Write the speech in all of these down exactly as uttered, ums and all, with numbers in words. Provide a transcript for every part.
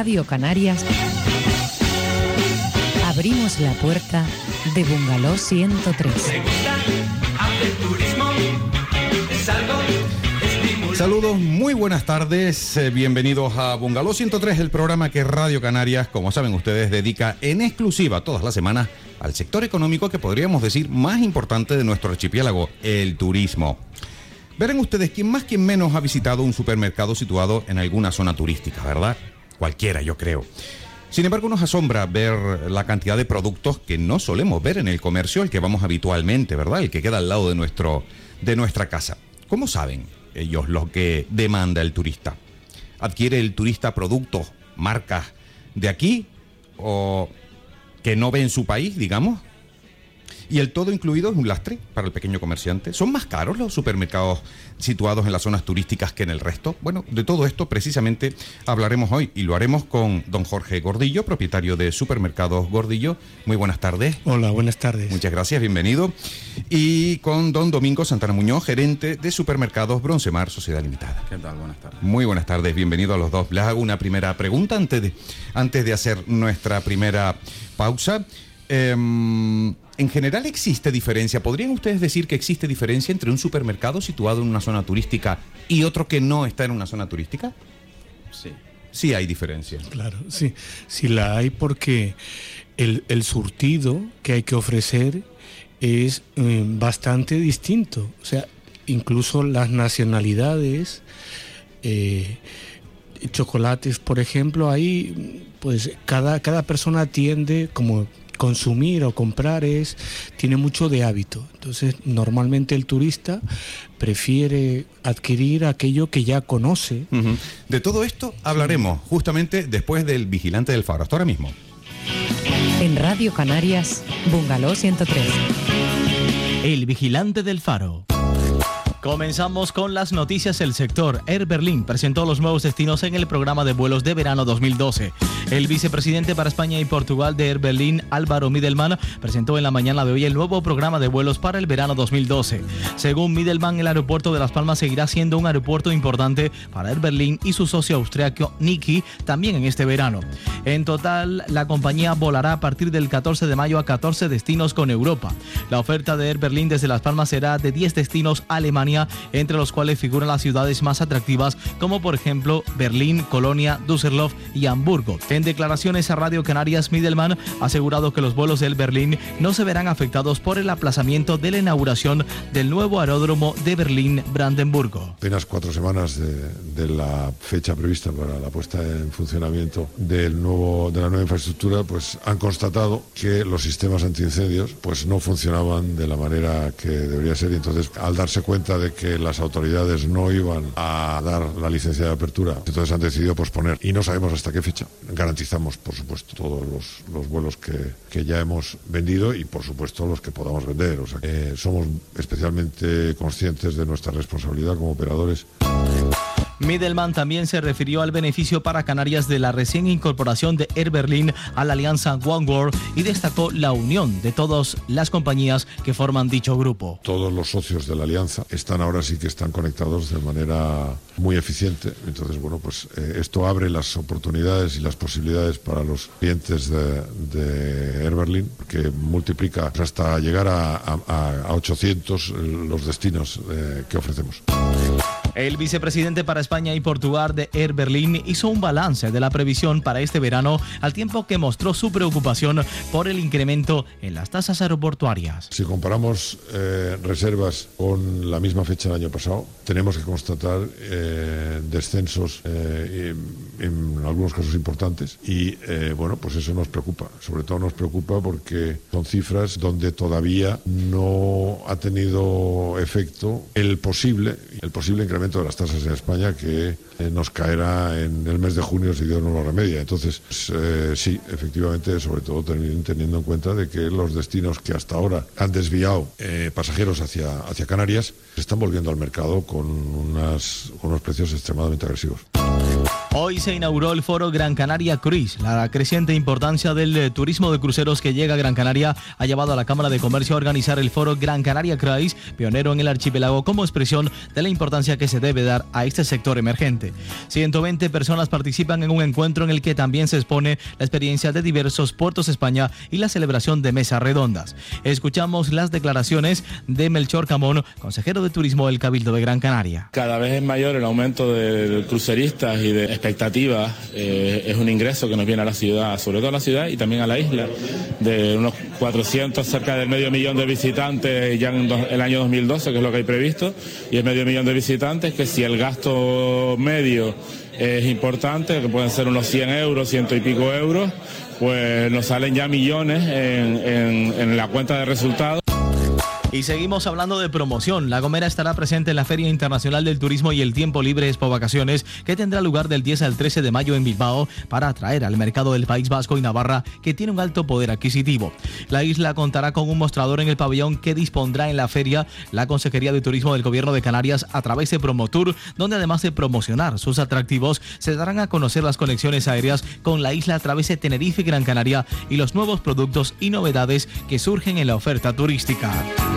Radio Canarias abrimos la puerta de Bungalow ciento tres. ¿Te gusta hacer turismo? Es algo estimulante. Saludos, muy buenas tardes, eh, bienvenidos a Bungalow ciento tres, el programa que Radio Canarias, como saben ustedes, dedica en exclusiva todas las semanas al sector económico que podríamos decir más importante de nuestro archipiélago, el turismo. Verán ustedes, quien más quien menos ha visitado un supermercado situado en alguna zona turística, ¿verdad? Cualquiera, yo creo. Sin embargo, nos asombra ver la cantidad de productos que no solemos ver en el comercio al que vamos habitualmente, ¿verdad? El que queda al lado de, nuestro, de nuestra casa. ¿Cómo saben ellos lo que demanda el turista? ¿Adquiere el turista productos, marcas de aquí o que no ve en su país, digamos? ¿Y el todo incluido es un lastre para el pequeño comerciante? ¿Son más caros los supermercados situados en las zonas turísticas que en el resto? Bueno, de todo esto precisamente hablaremos hoy y lo haremos con don Jorge Gordillo, propietario de Supermercados Gordillo. Muy buenas tardes. Hola, buenas tardes. Muchas gracias, bienvenido. Y con don Domingo Santana Muñoz, gerente de Supermercados Broncemar Sociedad Limitada. ¿Qué tal? Buenas tardes. Muy buenas tardes, bienvenido a los dos. Les hago una primera pregunta antes de, antes de hacer nuestra primera pausa. Eh, en general, ¿existe diferencia? ¿Podrían ustedes decir que existe diferencia entre un supermercado situado en una zona turística y otro que no está en una zona turística? Sí. Sí hay diferencia. Claro, sí, sí la hay porque el, el surtido que hay que ofrecer es eh, bastante distinto. O sea, incluso las nacionalidades, eh, chocolates, por ejemplo, ahí pues cada, cada persona tiende como consumir o comprar es tiene mucho de hábito. Entonces, normalmente el turista prefiere adquirir aquello que ya conoce. Uh-huh. De todo esto hablaremos sí. justamente después del Vigilante del Faro. Hasta ahora mismo. En Radio Canarias, Bungalow ciento tres. El Vigilante del Faro. Comenzamos con las noticias. El sector Air Berlin presentó los nuevos destinos en el programa de vuelos de verano dos mil doce. El vicepresidente para España y Portugal de Air Berlin, Álvaro Midelman, presentó en la mañana de hoy el nuevo programa de vuelos para el verano dos mil doce. Según Midelman, el aeropuerto de Las Palmas seguirá siendo un aeropuerto importante para Air Berlin y su socio austriaco Niki también en este verano. En total, la compañía volará a partir del catorce de mayo a catorce destinos con Europa. La oferta de Air Berlin desde Las Palmas será de diez destinos a Alemania, entre los cuales figuran las ciudades más atractivas como por ejemplo Berlín, Colonia, Düsseldorf y Hamburgo. En declaraciones a Radio Canarias, Midelman ha asegurado que los vuelos del Berlín no se verán afectados por el aplazamiento de la inauguración del nuevo aeródromo de Berlín-Brandenburgo. Apenas cuatro semanas de, de la fecha prevista para la puesta en funcionamiento del nuevo, de la nueva infraestructura, pues han constatado que los sistemas antiincendios pues no funcionaban de la manera que debería ser, y entonces al darse cuenta de que las autoridades no iban a dar la licencia de apertura, entonces han decidido posponer y no sabemos hasta qué fecha. Garantizamos, por supuesto, todos los, los vuelos que, que ya hemos vendido y, por supuesto, los que podamos vender. O sea, eh, somos especialmente conscientes de nuestra responsabilidad como operadores. Midelman también se refirió al beneficio para Canarias de la recién incorporación de Air Berlin a la alianza Oneworld y destacó la unión de todas las compañías que forman dicho grupo. Todos los socios de la alianza están ahora sí que están conectados de manera muy eficiente. Entonces, bueno, pues eh, esto abre las oportunidades y las posibilidades para los clientes de, de Air Berlin, que multiplica hasta llegar a, a, a ochocientos los destinos eh, que ofrecemos. El vicepresidente para España y Portugal de Air Berlin hizo un balance de la previsión para este verano, al tiempo que mostró su preocupación por el incremento en las tasas aeroportuarias. Si comparamos eh, reservas con la misma fecha del año pasado, tenemos que constatar eh, descensos eh, en, en algunos casos importantes y eh, bueno, pues eso nos preocupa. Sobre todo nos preocupa porque son cifras donde todavía no ha tenido efecto el posible, el posible incremento de las tasas en España, que eh, nos caerá en el mes de junio si Dios no lo remedia. Entonces, pues, eh, sí, efectivamente, sobre todo teniendo en cuenta de que los destinos que hasta ahora han desviado eh, pasajeros hacia, hacia Canarias se están volviendo al mercado con, unas, con unos precios extremadamente agresivos. Hoy se inauguró el foro Gran Canaria Cruise. La creciente importancia del eh, turismo de cruceros que llega a Gran Canaria ha llevado a la Cámara de Comercio a organizar el foro Gran Canaria Cruise, pionero en el archipiélago, como expresión de la importancia que se debe dar a este sector emergente. ciento veinte personas participan en un encuentro en el que también se expone la experiencia de diversos puertos de España y la celebración de mesas redondas. Escuchamos las declaraciones de Melchor Camón, consejero de Turismo del Cabildo de Gran Canaria. Cada vez es mayor el aumento de cruceristas y de expectativas, eh, es un ingreso que nos viene a la ciudad, sobre todo a la ciudad y también a la isla, de unos cuatrocientos, cerca del medio millón de visitantes ya en do, el año dos mil doce, que es lo que hay previsto, y es medio millón de visitantes que si el gasto medio es importante, que pueden ser unos cien euros, ciento y pico euros, pues nos salen ya millones en, en, en la cuenta de resultados. Y seguimos hablando de promoción. La Gomera estará presente en la Feria Internacional del Turismo y el Tiempo Libre Expo Vacaciones, que tendrá lugar del diez al trece de mayo en Bilbao, para atraer al mercado del País Vasco y Navarra, que tiene un alto poder adquisitivo. La isla contará con un mostrador en el pabellón que dispondrá en la feria la Consejería de Turismo del Gobierno de Canarias a través de Promotour, donde además de promocionar sus atractivos, se darán a conocer las conexiones aéreas con la isla a través de Tenerife y Gran Canaria y los nuevos productos y novedades que surgen en la oferta turística.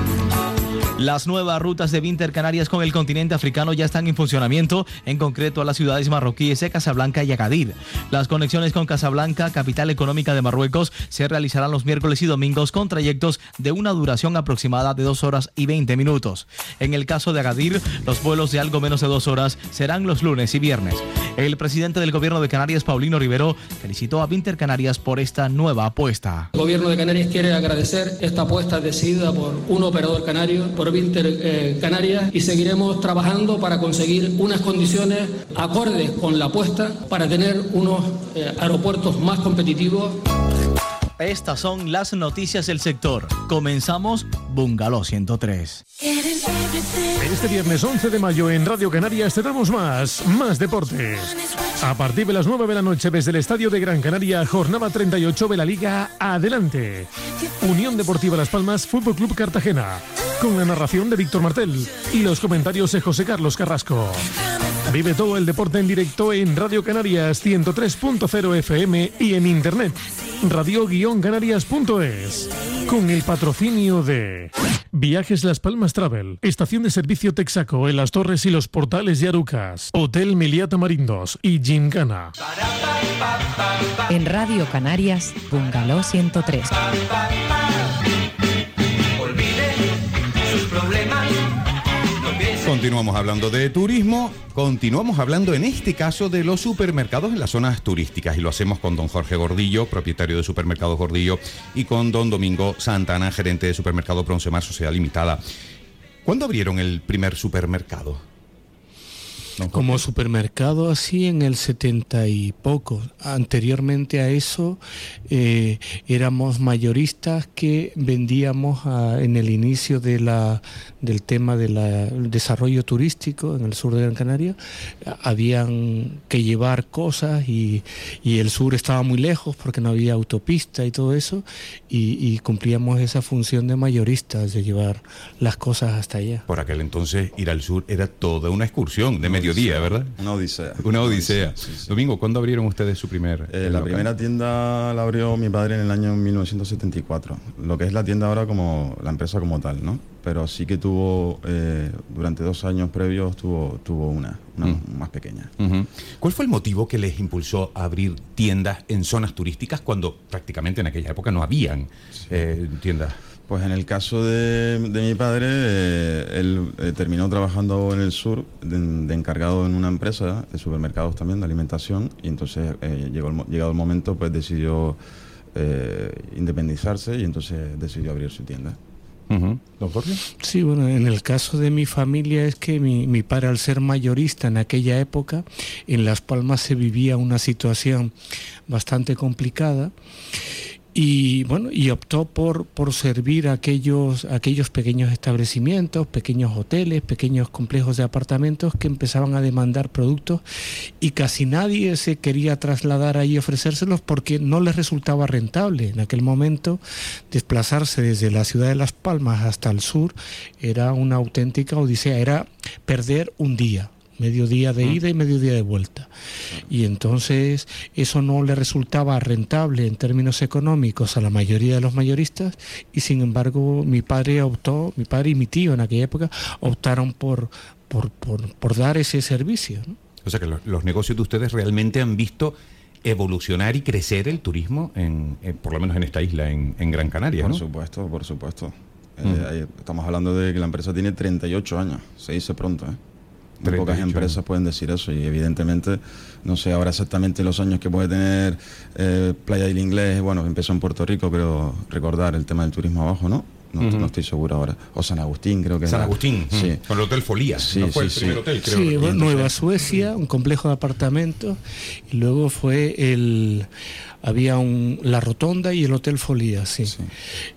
Las nuevas rutas de Vinter Canarias con el continente africano ya están en funcionamiento, en concreto a las ciudades marroquíes de Casablanca y Agadir. Las conexiones con Casablanca, capital económica de Marruecos, se realizarán los miércoles y domingos con trayectos de una duración aproximada de dos horas y veinte minutos. En el caso de Agadir, los vuelos de algo menos de dos horas serán los lunes y viernes. El presidente del Gobierno de Canarias, Paulino Rivero, felicitó a Vinter Canarias por esta nueva apuesta. El Gobierno de Canarias quiere agradecer esta apuesta decidida por un operador canario, por Vinter eh, Canarias, y seguiremos trabajando para conseguir unas condiciones acordes con la apuesta para tener unos eh, aeropuertos más competitivos. Estas son las noticias del sector. Comenzamos Bungalow ciento tres. Este viernes once de mayo en Radio Canarias te damos más, más deportes. A partir de las nueve de la noche desde el Estadio de Gran Canaria, jornada treinta y ocho de la Liga Adelante. Unión Deportiva Las Palmas, Fútbol Club Cartagena. Con la narración de Víctor Martel y los comentarios de José Carlos Carrasco. Vive todo el deporte en directo en Radio Canarias ciento tres punto cero F M y en internet radio guion canarias punto es, con el patrocinio de Viajes Las Palmas Travel, Estación de Servicio Texaco en Las Torres y los Portales de Arucas, Hotel Meliá Tamarindos y Gincana. En Radio Canarias, Bungalow ciento tres. Continuamos hablando de turismo, continuamos hablando en este caso de los supermercados en las zonas turísticas, y lo hacemos con don Jorge Gordillo, propietario de Supermercados Gordillo, y con don Domingo Santana, gerente de Supermercado Proncemar Sociedad Limitada. ¿Cuándo abrieron el primer supermercado? Como supermercado así en el setenta y poco. Anteriormente a eso eh, éramos mayoristas que vendíamos a, en el inicio de la, del tema del desarrollo turístico en el sur de Gran Canaria. Habían que llevar cosas y, y el sur estaba muy lejos porque no había autopista y todo eso, y, y cumplíamos esa función de mayoristas, de llevar las cosas hasta allá. Por aquel entonces ir al sur era toda una excursión de medio Mediodía, ¿verdad? Una odisea. Una odisea. Sí, sí. Domingo, ¿cuándo abrieron ustedes su primer eh, La local? primera tienda la abrió mi padre en el año mil novecientos setenta y cuatro. Lo que es la tienda ahora como la empresa como tal, ¿no? Pero sí que tuvo, eh, durante dos años previos, tuvo, tuvo una, una mm. más pequeña. Uh-huh. ¿Cuál fue el motivo que les impulsó a abrir tiendas en zonas turísticas cuando prácticamente en aquella época no habían sí. eh, tiendas? Pues en el caso de, de mi padre, eh, él eh, terminó trabajando en el sur, de, de encargado en una empresa de supermercados también, de alimentación, y entonces eh, llegó el, llegado el momento, pues decidió eh, independizarse y entonces decidió abrir su tienda. Uh-huh. ¿Don Jorge? Sí, bueno, en el caso de mi familia es que mi, mi padre, al ser mayorista en aquella época, en Las Palmas se vivía una situación bastante complicada. Y bueno, y optó por, por servir a aquellos, aquellos pequeños establecimientos, pequeños hoteles, pequeños complejos de apartamentos que empezaban a demandar productos, y casi nadie se quería trasladar ahí y ofrecérselos porque no les resultaba rentable. En aquel momento, desplazarse desde la ciudad de Las Palmas hasta el sur era una auténtica odisea, era perder un día. medio día de ida y medio día de vuelta. Y entonces eso no le resultaba rentable en términos económicos a la mayoría de los mayoristas, y sin embargo mi padre optó, mi padre y mi tío en aquella época optaron por, por, por, por dar ese servicio, ¿no? O sea que los, los negocios de ustedes realmente han visto evolucionar y crecer el turismo, en, en por lo menos en esta isla, en, en Gran Canaria, Por ¿no? supuesto, por supuesto. Mm. Eh, ahí estamos hablando de que la empresa tiene treinta y ocho años, se dice pronto, ¿eh? Muy pocas empresas pueden decir eso, y evidentemente no sé ahora exactamente los años que puede tener eh, Playa del Inglés. Bueno, empezó en Puerto Rico, pero recordar el tema del turismo abajo, ¿no? No, uh-huh. no estoy seguro ahora. O San Agustín, creo que San era. Agustín, sí. Con el Hotel Folía. Sí, ¿no? Fue sí, el primer sí. hotel, creo. Sí, bueno, Nueva Suecia, un complejo de apartamentos, y luego fue el... había un, la Rotonda y el Hotel Folía, sí. sí.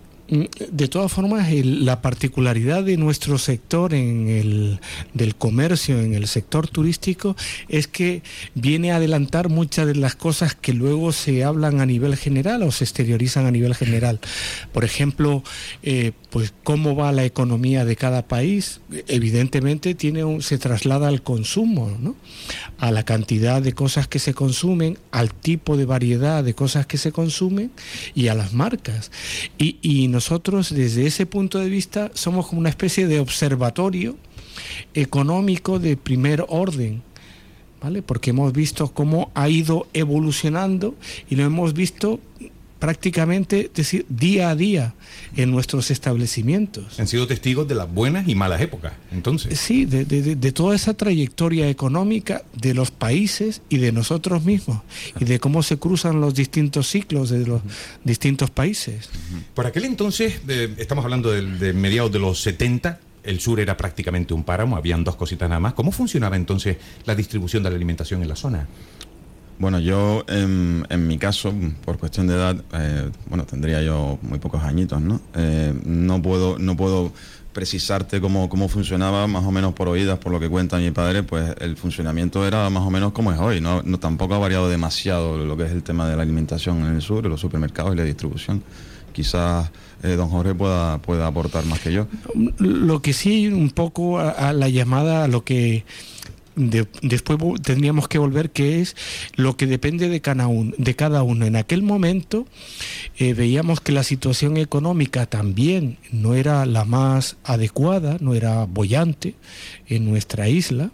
De todas formas, el, la particularidad de nuestro sector en el del comercio, en el sector turístico, es que viene a adelantar muchas de las cosas que luego se hablan a nivel general o se exteriorizan a nivel general. Por ejemplo, eh, pues cómo va la economía de cada país, evidentemente tiene un, se traslada al consumo, ¿no? A la cantidad de cosas que se consumen, al tipo de variedad de cosas que se consumen y a las marcas. Y, y nosotros desde ese punto de vista somos como una especie de observatorio económico de primer orden, ¿vale? Porque hemos visto cómo ha ido evolucionando y lo hemos visto prácticamente, es decir, día a día en nuestros establecimientos. Han sido testigos de las buenas y malas épocas, entonces. Sí, de, de, de toda esa trayectoria económica de los países y de nosotros mismos, y de cómo se cruzan los distintos ciclos de los distintos países. Por aquel entonces, de, estamos hablando de, de mediados de los setenta, el sur era prácticamente un páramo, habían dos cositas nada más. ¿Cómo funcionaba entonces la distribución de la alimentación en la zona? Bueno, yo en, en mi caso, por cuestión de edad, eh, bueno, tendría yo muy pocos añitos, ¿no? Eh, no puedo, no puedo precisarte cómo, cómo funcionaba, más o menos por oídas, por lo que cuenta mi padre, pues el funcionamiento era más o menos como es hoy, ¿no? No, tampoco ha variado demasiado lo que es el tema de la alimentación en el sur, los supermercados y la distribución. Quizás eh, don Jorge pueda, pueda aportar más que yo. Lo que sí, un poco a, a la llamada, a lo que... De, después tendríamos que volver, que es lo que depende de cada uno. De cada uno. En aquel momento eh, veíamos que la situación económica también no era la más adecuada, no era boyante en nuestra isla,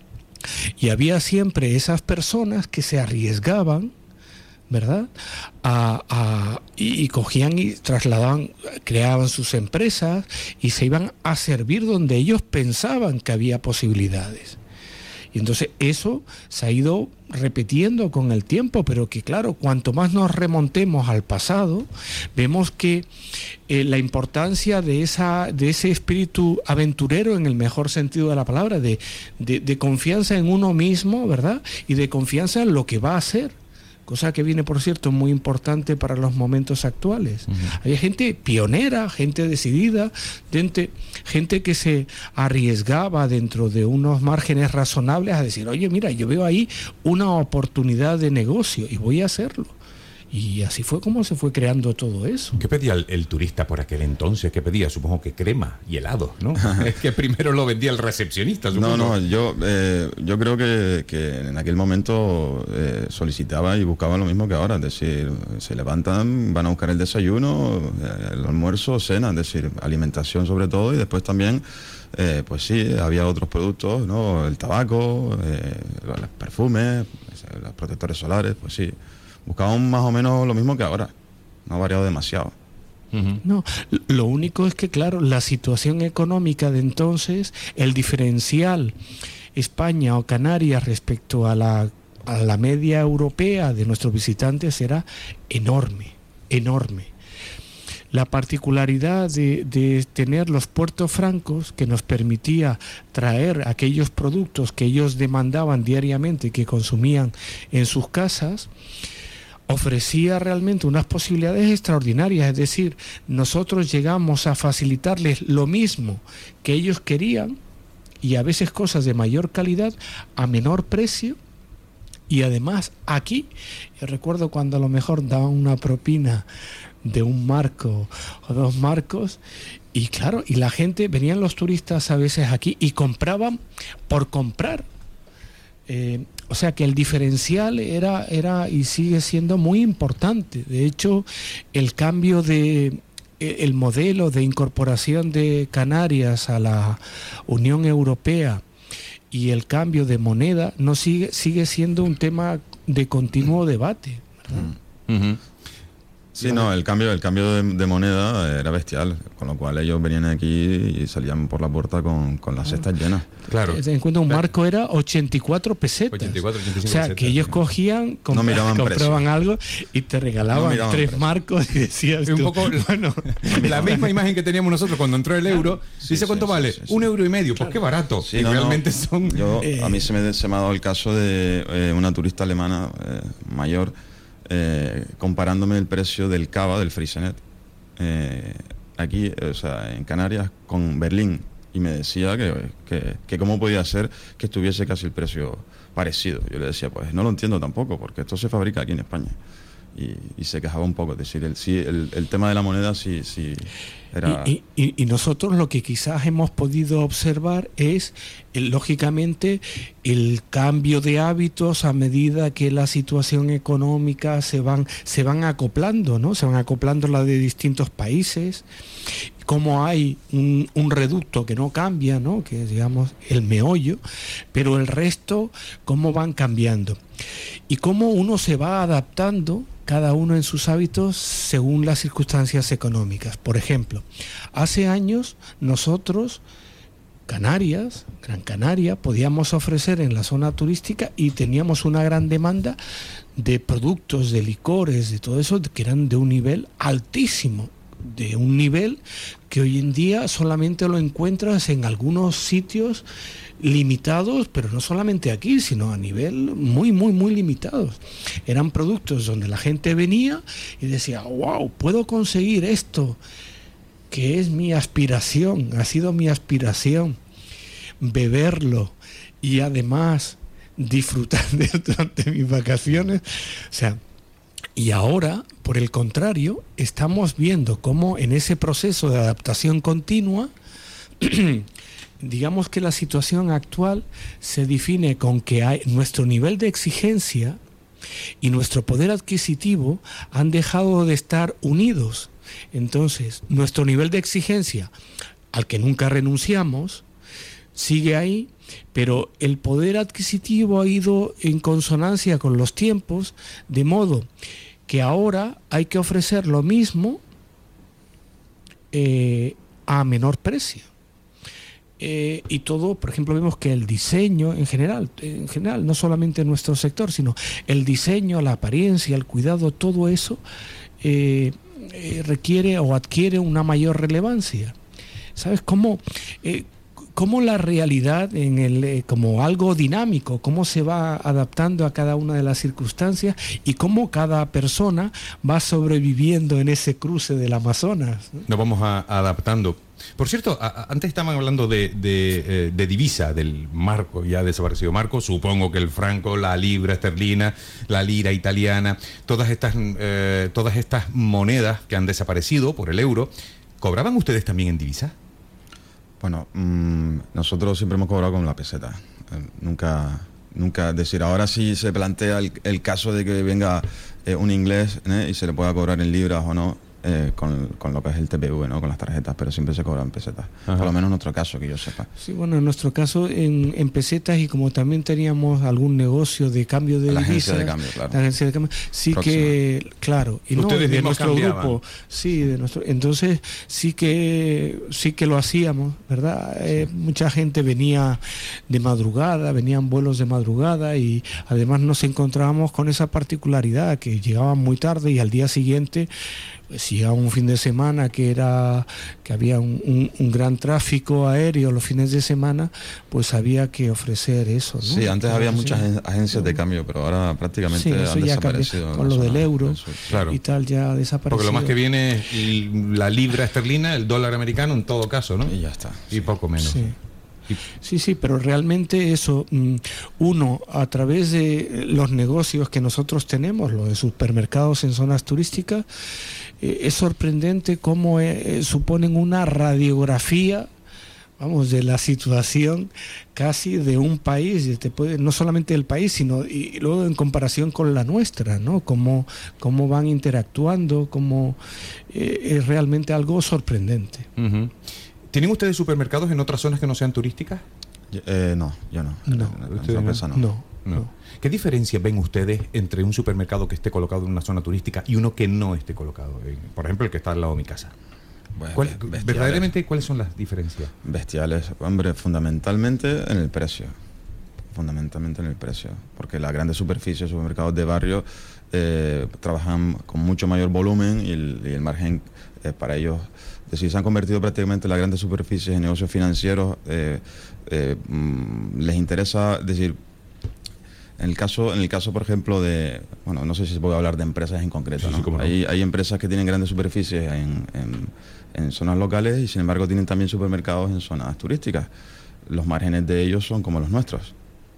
y había siempre esas personas que se arriesgaban, ¿verdad? A, a, y, y cogían y trasladaban, creaban sus empresas y se iban a servir donde ellos pensaban que había posibilidades. Y entonces eso se ha ido repitiendo con el tiempo, pero que claro, cuanto más nos remontemos al pasado, vemos que eh, la importancia de esa de ese espíritu aventurero, en el mejor sentido de la palabra, de, de, de confianza en uno mismo, ¿verdad? Y de confianza en lo que va a hacer. Cosa que viene, por cierto, muy importante para los momentos actuales. Uh-huh. Hay gente pionera, gente decidida, gente, gente que se arriesgaba dentro de unos márgenes razonables a decir, oye, mira, yo veo ahí una oportunidad de negocio y voy a hacerlo. Y así fue como se fue creando todo eso. ¿Qué pedía el, el turista por aquel entonces? ¿Qué pedía? Supongo que crema y helado, ¿no? Es que primero lo vendía el recepcionista, supongo. No, no, yo, eh, yo creo que, que en aquel momento eh, solicitaba y buscaba lo mismo que ahora. Es decir, se levantan, van a buscar el desayuno, el almuerzo, cena, es decir, alimentación sobre todo, y después también, eh, pues sí, había otros productos, ¿no? El tabaco, eh, los perfumes, los protectores solares, pues sí. Buscaban más o menos lo mismo que ahora, no ha variado demasiado. Uh-huh. No, lo único es que, claro, la situación económica de entonces, el diferencial España o Canarias respecto a la, a la media europea de nuestros visitantes era enorme, enorme. La particularidad de, de tener los puertos francos, que nos permitía traer aquellos productos que ellos demandaban diariamente, que consumían en sus casas, ofrecía realmente unas posibilidades extraordinarias. Es decir, nosotros llegamos a facilitarles lo mismo que ellos querían, y a veces cosas de mayor calidad a menor precio. Y además aquí, yo recuerdo cuando a lo mejor daban una propina de un marco o dos marcos, y claro, y la gente, venían los turistas a veces aquí y compraban por comprar. Eh, o sea que el diferencial era, era y sigue siendo muy importante. De hecho, el cambio de el modelo de incorporación de Canarias a la Unión Europea y el cambio de moneda no sigue sigue siendo un tema de continuo debate, ¿verdad? Uh-huh. Sí, no, el cambio, el cambio de, de moneda era bestial, con lo cual ellos venían aquí y salían por la puerta con, con las cestas llenas. Claro. En cuenta, un marco era ochenta y cuatro pesetas. ochenta y cuatro, ochenta y cinco o sea, pesetas, que ellos sí. cogían, comp- No miraban compraban precio. algo y te regalaban No tres precio. marcos y decías Un tú, poco bueno, la misma imagen que teníamos nosotros cuando entró el euro. Sí, dice sí, cuánto sí, vale, sí, sí. un euro y medio, pues qué barato. Sí, y no, realmente no. son. Yo, Eh. a mí se me, se me ha dado el caso de eh, una turista alemana eh, mayor eh, comparándome el precio del cava, del Freixenet, eh, aquí, eh, o sea, en Canarias con Berlín, y me decía que, que, que cómo podía ser que estuviese casi el precio parecido. Yo le decía, pues no lo entiendo tampoco, porque esto se fabrica aquí en España. Y, y se quejaba un poco, es decir, el, sí, el, el tema de la moneda sí, sí era... Y, y, y nosotros lo que quizás hemos podido observar es, el, lógicamente, el cambio de hábitos a medida que la situación económica se van, se van acoplando, ¿no? Se van acoplando la de distintos países, como hay un, un reducto que no cambia, ¿no? Que es, digamos, el meollo, pero el resto, cómo van cambiando. Y cómo uno se va adaptando, cada uno en sus hábitos, según las circunstancias económicas. Por ejemplo, hace años nosotros, Canarias, Gran Canaria, podíamos ofrecer en la zona turística y teníamos una gran demanda de productos, de licores, de todo eso, que eran de un nivel altísimo, de un nivel que hoy en día solamente lo encuentras en algunos sitios limitados, pero no solamente aquí, sino a nivel muy, muy, muy limitados. Eran productos donde la gente venía y decía, wow, puedo conseguir esto, que es mi aspiración, ha sido mi aspiración, beberlo y además disfrutar de él durante mis vacaciones. O sea, y ahora, por el contrario, estamos viendo cómo en ese proceso de adaptación continua, digamos que la situación actual se define con que hay, nuestro nivel de exigencia y nuestro poder adquisitivo han dejado de estar unidos. Entonces, nuestro nivel de exigencia, al que nunca renunciamos, sigue ahí, pero el poder adquisitivo ha ido en consonancia con los tiempos, de modo que ahora hay que ofrecer lo mismo eh, a menor precio. Eh, y todo, por ejemplo, vemos que el diseño en general, en general, no solamente en nuestro sector, sino el diseño, la apariencia, el cuidado, todo eso eh, eh, requiere o adquiere una mayor relevancia. ¿Sabes cómo? Eh, cómo la realidad en el eh, como algo dinámico, cómo se va adaptando a cada una de las circunstancias y cómo cada persona va sobreviviendo en ese cruce del Amazonas, ¿no? Nos vamos a, adaptando. Por cierto, a, a, antes estaban hablando de, de, eh, de divisa, del marco ya desaparecido marco. Supongo que el franco, la libra esterlina, la lira italiana, todas estas, eh, todas estas monedas que han desaparecido por el euro, ¿cobraban ustedes también en divisa? Bueno, mmm, nosotros siempre hemos cobrado con la peseta. Eh, nunca, nunca, es decir, ahora sí se plantea el, el caso de que venga eh, un inglés ¿eh? y se le pueda cobrar en libras o no, eh, con, con lo que es el T P V, ¿no? Con las tarjetas, pero siempre se cobra en pesetas. Ajá. Por lo menos en nuestro caso, que yo sepa. Sí, bueno, en nuestro caso en, en pesetas, y como también teníamos algún negocio de cambio de la divisas, agencia de cambio, claro. La agencia de cambio, sí Próxima. que, claro, y no, ustedes de nuestro cambiaban. grupo, sí, de nuestro, entonces sí que sí que lo hacíamos, ¿verdad? Sí. Eh, mucha gente venía de madrugada, venían vuelos de madrugada y además nos encontrábamos con esa particularidad que llegaban muy tarde y al día siguiente, si llegaba un fin de semana que era que había un, un, un gran tráfico aéreo los fines de semana, pues había que ofrecer eso, ¿no? Sí, antes había muchas sí. agencias de cambio, pero ahora prácticamente sí, eso han ya desaparecido. Cambió, con lo del euro claro. y tal ya ha desaparecido. Porque lo más que viene es la libra esterlina, el dólar americano en todo caso, ¿no? Y ya está. Y sí. poco menos. Sí. Sí, sí, pero realmente eso, uno, a través de los negocios que nosotros tenemos, los de supermercados en zonas turísticas, eh, es sorprendente cómo eh, suponen una radiografía vamos, de la situación casi de un país, te puede, no solamente del país, sino y luego en comparación con la nuestra, ¿no? Cómo, cómo van interactuando, cómo eh, es realmente algo sorprendente. Uh-huh. ¿Tienen ustedes supermercados en otras zonas que no sean turísticas? Eh, no, yo no. No. En, en, en empresa no. No, no. no. ¿Qué diferencia ven ustedes entre un supermercado que esté colocado en una zona turística y uno que no esté colocado? En, por ejemplo, el que está al lado de mi casa. Bueno, ¿Cuál, bestiales. verdaderamente, ¿cuáles son las diferencias? Bestiales, hombre, fundamentalmente en el precio. Fundamentalmente en el precio. Porque las grandes superficies, supermercados de barrio, eh, trabajan con mucho mayor volumen y el, y el margen eh, para ellos... Es decir, se han convertido prácticamente las grandes superficies en negocios financieros. Eh, eh, mm, les interesa, es decir, en el caso, en el caso, por ejemplo, de, bueno, no sé si se puede hablar de empresas en concreto, sí, ¿no? Sí, no. Hay, hay empresas que tienen grandes superficies en, en, en zonas locales y, sin embargo, tienen también supermercados en zonas turísticas. Los márgenes de ellos son como los nuestros.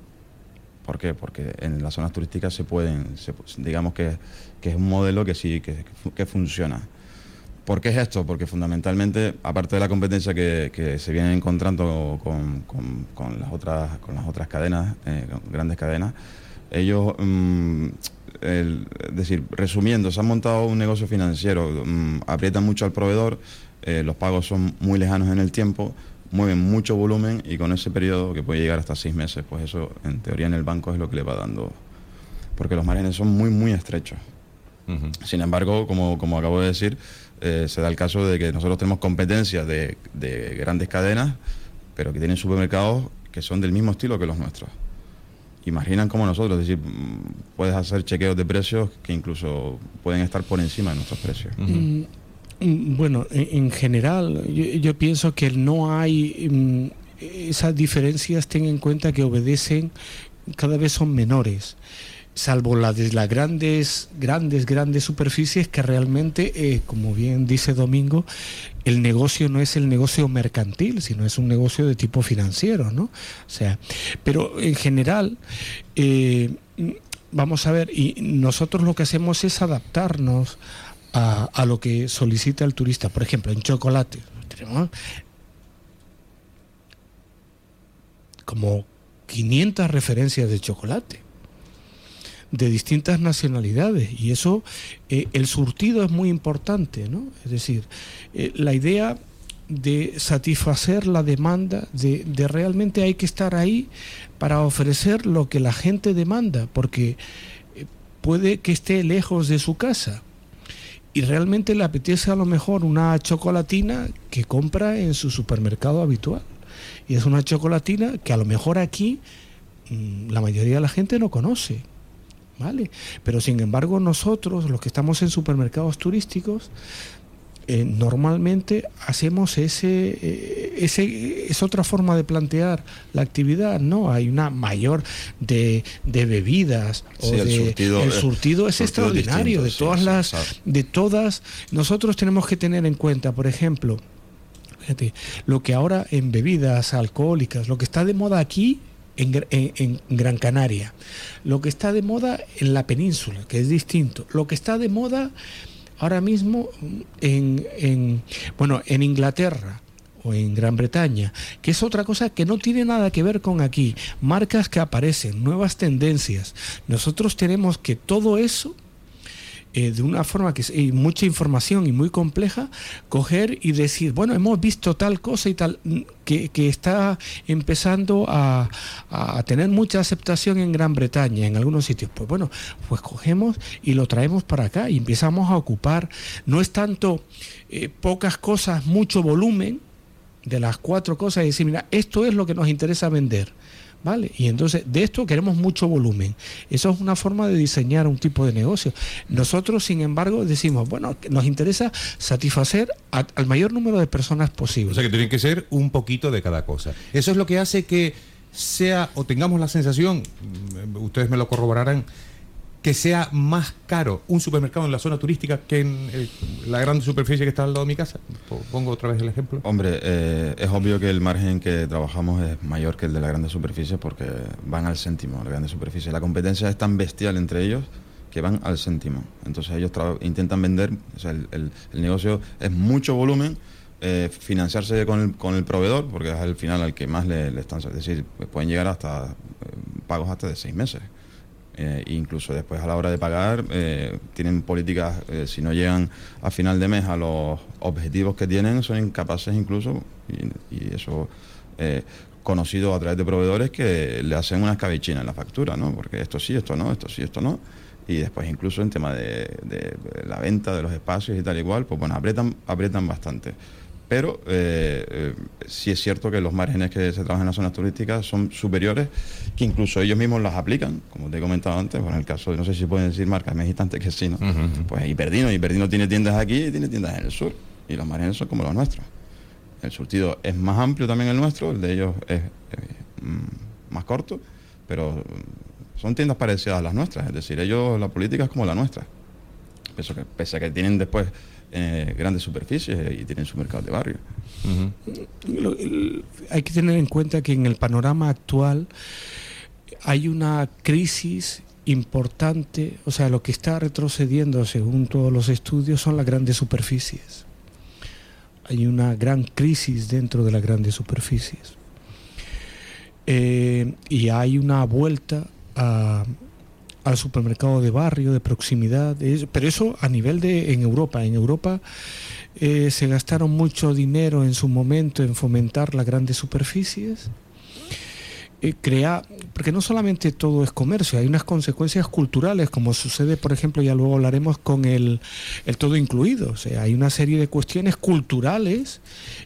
¿Por qué? Porque en las zonas turísticas se pueden, se, digamos que, que es un modelo que sí, que, que funciona. ¿Por qué es esto? Porque fundamentalmente, aparte de la competencia que, que se viene encontrando con, con, con las otras con las otras cadenas, eh, grandes cadenas, ellos, mm, el, es decir, resumiendo, se han montado un negocio financiero, mm, aprietan mucho al proveedor, eh, los pagos son muy lejanos en el tiempo, mueven mucho volumen y con ese periodo que puede llegar hasta seis meses, pues eso en teoría en el banco es lo que le va dando, porque los márgenes son muy, muy estrechos. Uh-huh. Sin embargo, como, como acabo de decir, Eh, se da el caso de que nosotros tenemos competencias de, de grandes cadenas, pero que tienen supermercados que son del mismo estilo que los nuestros. Imaginan como nosotros, es decir, puedes hacer chequeos de precios que incluso pueden estar por encima de nuestros precios. Uh-huh. Mm, bueno, en, en general, yo, yo pienso que no hay mm, esas diferencias, ten en cuenta que obedecen, cada vez son menores. Salvo las de las grandes, grandes, grandes superficies que realmente, eh, como bien dice Domingo, el negocio no es el negocio mercantil, sino es un negocio de tipo financiero, ¿no? O sea, pero en general, eh, vamos a ver, y nosotros lo que hacemos es adaptarnos a, a lo que solicita el turista. Por ejemplo, en chocolate, tenemos como quinientas referencias de chocolate de distintas nacionalidades, y eso, eh, el surtido es muy importante, ¿no? Es decir, eh, la idea de satisfacer la demanda, de, de realmente hay que estar ahí para ofrecer lo que la gente demanda, porque eh, puede que esté lejos de su casa y realmente le apetece a lo mejor una chocolatina que compra en su supermercado habitual, y es una chocolatina que a lo mejor aquí mmm, la mayoría de la gente no conoce. ¿Vale? Pero sin embargo nosotros, los que estamos en supermercados turísticos, eh, normalmente hacemos ese, eh, ese, es otra forma de plantear la actividad, ¿no? Hay una mayor de, de bebidas, o sí, el, de, surtido, el surtido es surtido extraordinario, de todas sí, las, sí, de todas, nosotros tenemos que tener en cuenta, por ejemplo, fíjate, lo que ahora en bebidas alcohólicas, lo que está de moda aquí, En, en, en Gran Canaria, lo que está de moda en la península, que es distinto, lo que está de moda ahora mismo en, en bueno en Inglaterra o en Gran Bretaña, que es otra cosa que no tiene nada que ver con aquí, marcas que aparecen, nuevas tendencias. Nosotros tenemos que todo eso, Eh, de una forma que es eh, mucha información y muy compleja, coger y decir, bueno, hemos visto tal cosa y tal, que, que está empezando a, a tener mucha aceptación en Gran Bretaña, en algunos sitios. Pues bueno, pues cogemos y lo traemos para acá y empezamos a ocupar. No es tanto eh, pocas cosas, mucho volumen de las cuatro cosas, y decir, mira, esto es lo que nos interesa vender. ¿Vale? Y entonces de esto queremos mucho volumen. Eso es una forma de diseñar un tipo de negocio. Nosotros, sin embargo, decimos, bueno, nos interesa satisfacer a, al mayor número de personas posible. O sea que tienen que ser un poquito de cada cosa. Eso es lo que hace que sea, o tengamos la sensación, ustedes me lo corroborarán, que sea más caro un supermercado en la zona turística que en el, la gran superficie que está al lado de mi casa. Pongo otra vez el ejemplo. Hombre, eh, es obvio que el margen que trabajamos es mayor que el de las grandes superficies porque van al céntimo, las grandes superficies. La competencia es tan bestial entre ellos que van al céntimo. Entonces ellos tra- intentan vender, o sea, el, el, el negocio es mucho volumen, eh, financiarse con el, con el proveedor, porque es al final al que más le, le están... Es decir, pueden llegar hasta eh, pagos hasta de seis meses. Eh, incluso después a la hora de pagar eh, tienen políticas, eh, si no llegan a final de mes a los objetivos que tienen, son incapaces incluso, y, y eso eh, conocido a través de proveedores que le hacen una escabechina en la factura, ¿no? Porque esto sí, esto no, esto sí, esto no. Y después incluso en tema de, de, de la venta de los espacios y tal y cual, pues bueno, aprietan, aprietan bastante. Pero eh, eh, sí es cierto que los márgenes que se trabajan en las zonas turísticas son superiores, que incluso ellos mismos las aplican, como te he comentado antes. Bueno, en el caso de, no sé si pueden decir marcas, me dijiste antes que sí, ¿no? Uh-huh. Pues Hiperdino, Hiperdino tiene tiendas aquí y tiene tiendas en el sur, y los márgenes son como los nuestros. El surtido es más amplio también el nuestro, el de ellos es eh, más corto, pero son tiendas parecidas a las nuestras, es decir, ellos, la política es como la nuestra. Pese a que, pese a que tienen después Eh, grandes superficies y tienen su mercado de barrio. Uh-huh. Lo, el, hay que tener en cuenta que en el panorama actual hay una crisis importante, o sea, lo que está retrocediendo según todos los estudios son las grandes superficies. Hay una gran crisis dentro de las grandes superficies. Eh, y hay una vuelta a al supermercado de barrio, de proximidad, es, pero eso a nivel de en Europa. En Europa eh, se gastaron mucho dinero en su momento en fomentar las grandes superficies, eh, crear, porque no solamente todo es comercio, hay unas consecuencias culturales, como sucede, por ejemplo, ya luego hablaremos con el, el todo incluido. O sea, hay una serie de cuestiones culturales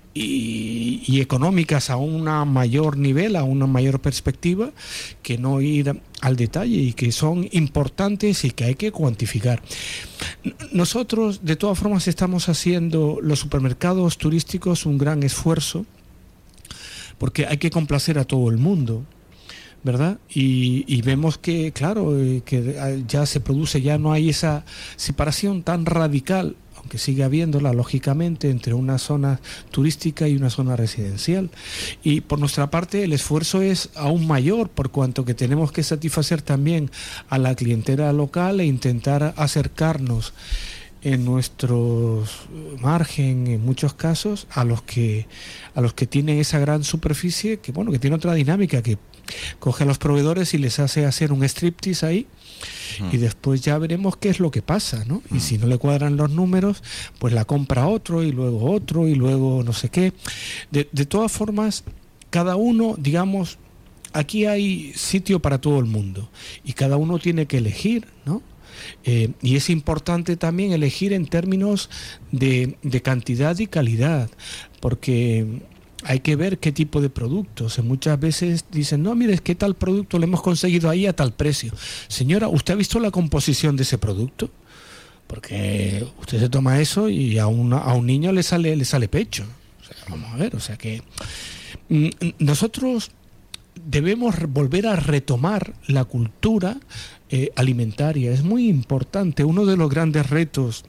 Y, y económicas a un mayor nivel, a una mayor perspectiva, que no ir al detalle y que son importantes y que hay que cuantificar. Nosotros, de todas formas, estamos haciendo los supermercados turísticos un gran esfuerzo, porque hay que complacer a todo el mundo, ¿verdad? Y, y vemos que, claro, eh, que ya se produce, ya no hay esa separación tan radical, que sigue habiéndola lógicamente entre una zona turística y una zona residencial, y por nuestra parte el esfuerzo es aún mayor, por cuanto que tenemos que satisfacer también a la clientela local e intentar acercarnos en nuestro margen, en muchos casos, a los que a los que tienen esa gran superficie, que bueno, que tiene otra dinámica, que coge a los proveedores y les hace hacer un striptease ahí, y después ya veremos qué es lo que pasa, ¿no? Y si no le cuadran los números, pues la compra otro, y luego otro, y luego no sé qué. De, de todas formas, cada uno, digamos, aquí hay sitio para todo el mundo, y cada uno tiene que elegir, ¿no? Eh, y es importante también elegir en términos de, de cantidad y calidad, porque hay que ver qué tipo de productos. Muchas veces dicen, no, mire, es que tal producto lo hemos conseguido ahí a tal precio. Señora, ¿usted ha visto la composición de ese producto? Porque usted se toma eso y a, una, a un niño le sale, le sale pecho. O sea, vamos a ver, o sea que mm, nosotros debemos volver a retomar la cultura eh, alimentaria. Es muy importante. Uno de los grandes retos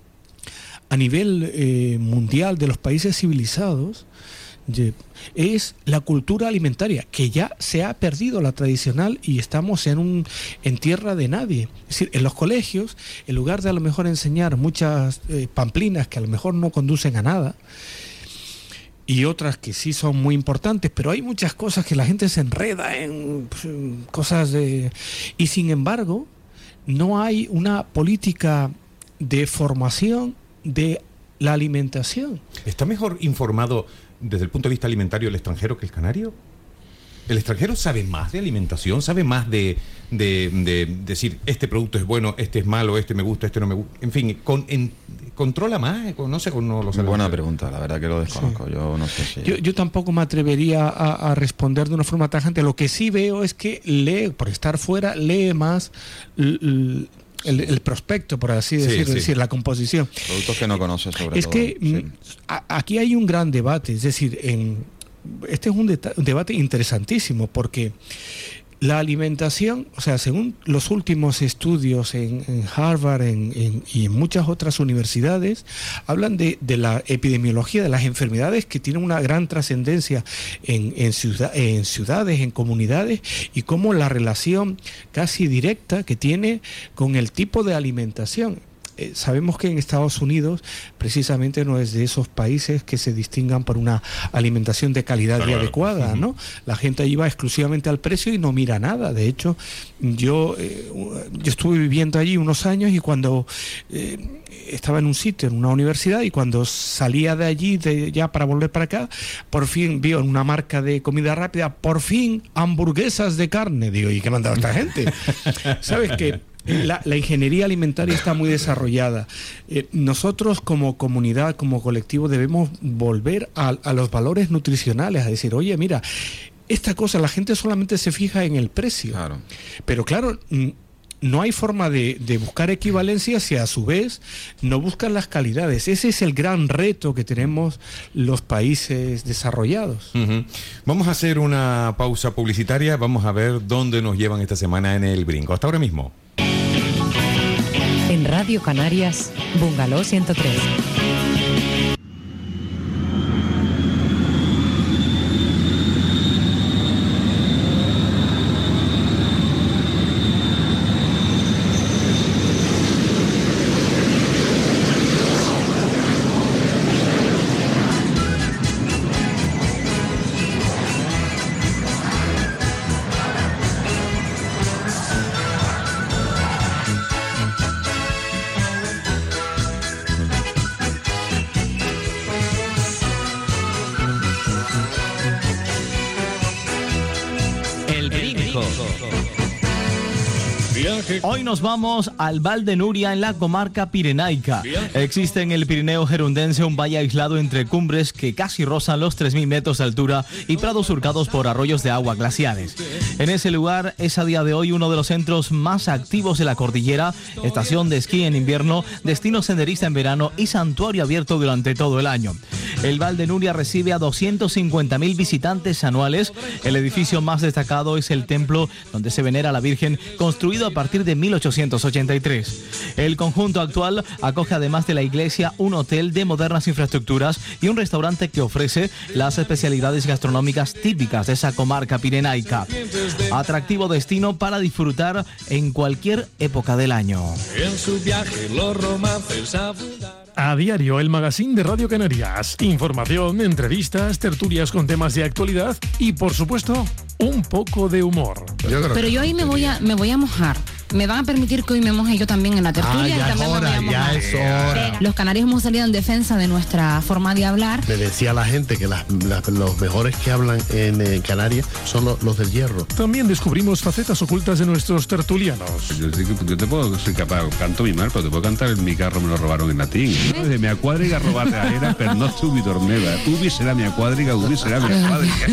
a nivel eh, mundial de los países civilizados es la cultura alimentaria, que ya se ha perdido la tradicional y estamos en un en tierra de nadie. Es decir, en los colegios, en lugar de a lo mejor enseñar muchas eh, pamplinas que a lo mejor no conducen a nada, y otras que sí son muy importantes, pero hay muchas cosas que la gente se enreda en, pues, en cosas de... Y sin embargo, no hay una política de formación de la alimentación. ¿Está mejor informado desde el punto de vista alimentario el extranjero que el canario? ¿El extranjero sabe más de alimentación? ¿Sabe más de, de, de decir, este producto es bueno, este es malo, este me gusta, este no me gusta? En fin, con, en, ¿controla más? No sé, no lo sé. Buena pregunta, la verdad que lo desconozco. Sí. Yo no sé si... Yo, yo tampoco me atrevería a, a responder de una forma tajante. Lo que sí veo es que lee, por estar fuera, lee más... L, l, El, el prospecto, por así decirlo, sí, sí. Es decir, la composición. Productos que no conoces, sobre es todo. Es que sí. a, aquí hay un gran debate, es decir, en, este es un, deta- un debate interesantísimo, porque la alimentación, o sea, según los últimos estudios en, en Harvard en, en, y en muchas otras universidades, hablan de, de la epidemiología de las enfermedades que tienen una gran trascendencia en, en, ciudad, en ciudades, en comunidades, y cómo la relación casi directa que tiene con el tipo de alimentación. eh, sabemos que en Estados Unidos precisamente no es de esos países que se distingan por una alimentación de calidad claro, y adecuada, claro. ¿no? La gente allí va exclusivamente al precio y no mira nada. De hecho, yo, eh, yo estuve viviendo allí unos años y cuando eh, estaba en un sitio, en una universidad, y cuando salía de allí de, ya para volver para acá, por fin vio en una marca de comida rápida, por fin hamburguesas de carne. Digo, ¿y qué me han dado esta gente? ¿Sabes qué? La, la ingeniería alimentaria está muy desarrollada. Eh, nosotros como comunidad, como colectivo, debemos volver a, a los valores nutricionales, a decir, oye, mira, esta cosa, la gente solamente se fija en el precio. Claro. Pero claro, no hay forma de, de buscar equivalencias si a su vez no buscan las calidades. Ese es el gran reto que tenemos los países desarrollados. Uh-huh. Vamos a hacer una pausa publicitaria, vamos a ver dónde nos llevan esta semana en el Brinco. Hasta ahora mismo. En Radio Canarias, Bungalow ciento tres. Hoy nos vamos al Val de Nuria en la comarca pirenaica. Existe en el Pirineo gerundense un valle aislado entre cumbres que casi rozan los tres mil metros de altura y prados surcados por arroyos de agua glaciares. En ese lugar es a día de hoy uno de los centros más activos de la cordillera, estación de esquí en invierno, destino senderista en verano y santuario abierto durante todo el año. El Val de Nuria recibe a doscientos cincuenta mil visitantes anuales. El edificio más destacado es el templo donde se venera a la Virgen, construido a partir de mil ochocientos ochenta y tres. El conjunto actual acoge, además de la iglesia, un hotel de modernas infraestructuras y un restaurante que ofrece las especialidades gastronómicas típicas de esa comarca pirenaica. Atractivo destino para disfrutar en cualquier época del año. En su viaje los romances abundan. A diario, el magazine de Radio Canarias. Información, entrevistas, tertulias con temas de actualidad y, por supuesto, un poco de humor. Yo Pero yo hoy me voy a me voy a mojar. ¿Me van a permitir que hoy me moje yo también en la tertulia? Ah, ya y también es hora, me voy a mojar. Ya es hora. Los canarios hemos salido en defensa de nuestra forma de hablar. Le decía a la gente que las, las, los mejores que hablan en eh, Canarias son los, los del hierro. También descubrimos facetas ocultas de nuestros tertulianos. Yo, yo te puedo, soy capaz, canto mi mal, pero te puedo cantar en mi carro, me lo robaron en latín. De mi acuadriga robate a era, pero no tu mi torneva. Ubi será mi acuadriga, ubi será mi acuadriga.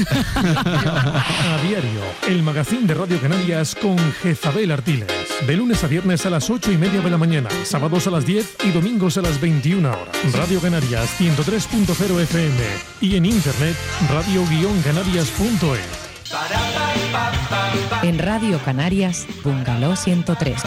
A diario, el magazine de Radio Canarias con Jezabel Artiles. De lunes a viernes a las ocho y media de la mañana, sábados a las diez y domingos a las veintiuna horas. Radio Canarias ciento tres punto cero F M y en internet radio guion canarias punto es. En Radio Canarias, Bungalow ciento tres.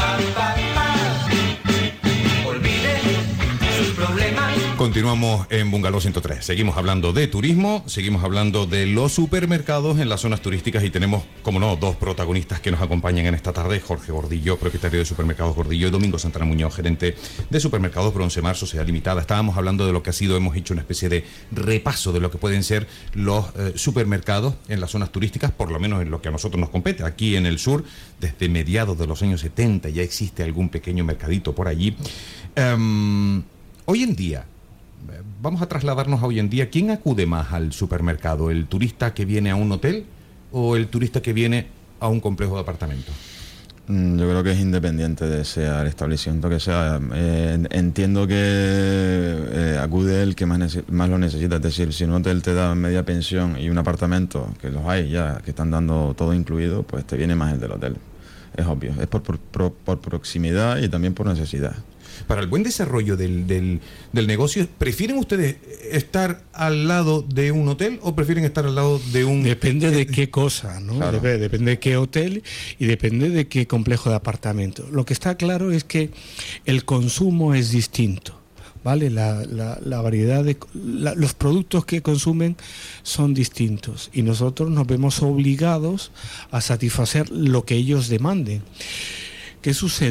Continuamos en Bungalow ciento tres. Seguimos hablando de turismo, seguimos hablando de los supermercados en las zonas turísticas y tenemos, como no, dos protagonistas que nos acompañan en esta tarde. Jorge Gordillo, propietario de Supermercados Gordillo, y Domingo Santana Muñoz, gerente de Supermercados Bronce Mar, Sociedad Limitada. Estábamos hablando de lo que ha sido, hemos hecho una especie de repaso de lo que pueden ser los eh, supermercados en las zonas turísticas, por lo menos en lo que a nosotros nos compete. Aquí en el sur, desde mediados de los años setenta ya existe algún pequeño mercadito por allí. Um, hoy en día, vamos a trasladarnos a hoy en día. ¿Quién acude más al supermercado? ¿El turista que viene a un hotel o el turista que viene a un complejo de apartamentos? Yo creo que es independiente de sea el establecimiento que sea. Eh, entiendo que eh, acude el que más, nece- más lo necesita. Es decir, si un hotel te da media pensión y un apartamento, que los hay ya, que están dando todo incluido, pues te viene más el del hotel. Es obvio. Es por, por, por, por proximidad y también por necesidad. Para el buen desarrollo del, del, del negocio, ¿prefieren ustedes estar al lado de un hotel o prefieren estar al lado de un...? Depende de qué cosa, ¿no? Claro. Dep- depende de qué hotel y depende de qué complejo de apartamento. Lo que está claro es que el consumo es distinto, ¿vale? La, la, la variedad de... La, los productos que consumen son distintos y nosotros nos vemos obligados a satisfacer lo que ellos demanden. ¿Qué sucede?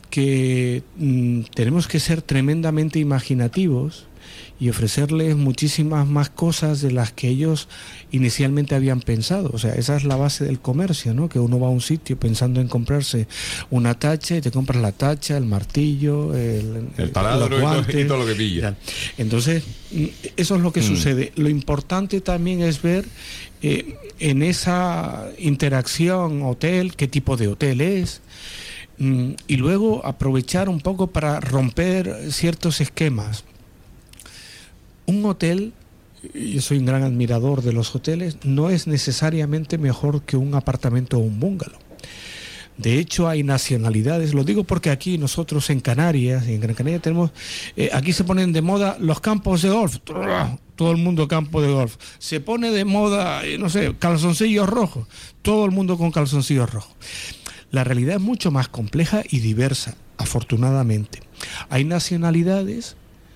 que mm, tenemos que ser tremendamente imaginativos y ofrecerles muchísimas más cosas de las que ellos inicialmente habían pensado. O sea, esa es la base del comercio, ¿no? Que uno va a un sitio pensando en comprarse una tacha y te compras la tacha, el martillo, el, el taladro y, guantes, y todo lo que pilla. Entonces, eso es lo que mm. sucede. Lo importante también es ver eh, en esa interacción hotel, qué tipo de hotel es, mm, y luego aprovechar un poco para romper ciertos esquemas. Un hotel, yo soy un gran admirador de los hoteles, no es necesariamente mejor que un apartamento o un bungalow. De hecho, hay nacionalidades, lo digo porque aquí nosotros en Canarias, en Gran Canaria tenemos, eh, aquí se ponen de moda los campos de golf, todo el mundo campo de golf. Se pone de moda, eh, no sé, calzoncillos rojos, todo el mundo con calzoncillos rojos. La realidad es mucho más compleja y diversa, afortunadamente. Hay nacionalidades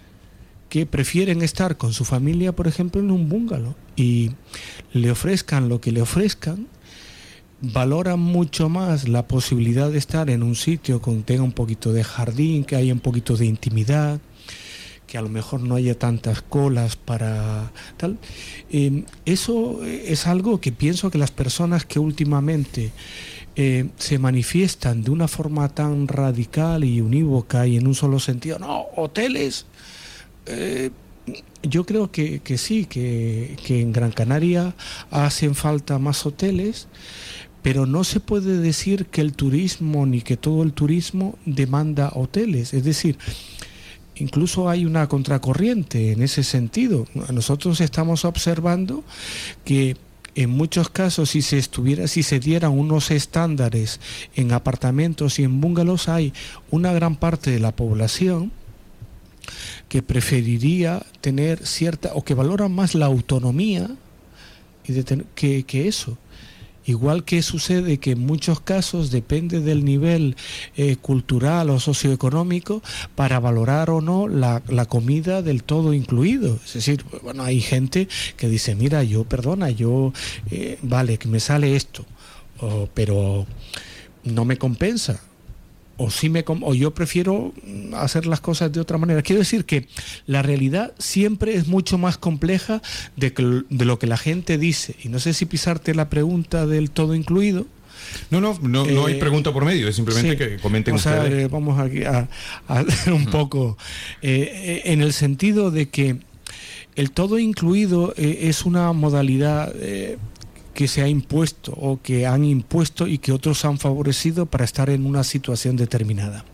que prefieren estar con su familia, por ejemplo, en un bungalow, y le ofrezcan lo que le ofrezcan, valoran mucho más la posibilidad de estar en un sitio que tenga un poquito de jardín, que haya un poquito de intimidad, que a lo mejor no haya tantas colas para tal. Eh, eso es algo que pienso que las personas que últimamente eh, se manifiestan de una forma tan radical y unívoca y en un solo sentido, no, hoteles... Eh, yo creo que, que sí, que, que en Gran Canaria hacen falta más hoteles, pero no se puede decir que el turismo ni que todo el turismo demanda hoteles. Es decir, incluso hay una contracorriente en ese sentido. Nosotros estamos observando que en muchos casos, si se estuviera, si se dieran unos estándares en apartamentos y en bungalows, hay una gran parte de la población que preferiría tener cierta, o que valora más la autonomía y de ten, que, que eso. Igual que sucede que en muchos casos depende del nivel eh, cultural o socioeconómico para valorar o no la, la comida del todo incluido. Es decir, bueno, hay gente que dice, mira, yo, perdona, yo, eh, vale, que me sale esto, oh, pero no me compensa. O, sí me, o yo prefiero hacer las cosas de otra manera. Quiero decir que la realidad siempre es mucho más compleja de, que, de lo que la gente dice. Y no sé si pisarte la pregunta del todo incluido. No, no, no, eh, no hay pregunta por medio, es simplemente sí, que comenten o sea, ustedes. Eh, vamos aquí a, a un poco eh, en el sentido de que el todo incluido eh, es una modalidad... Eh, que se ha impuesto o que han impuesto y que otros han favorecido para estar en una situación determinada.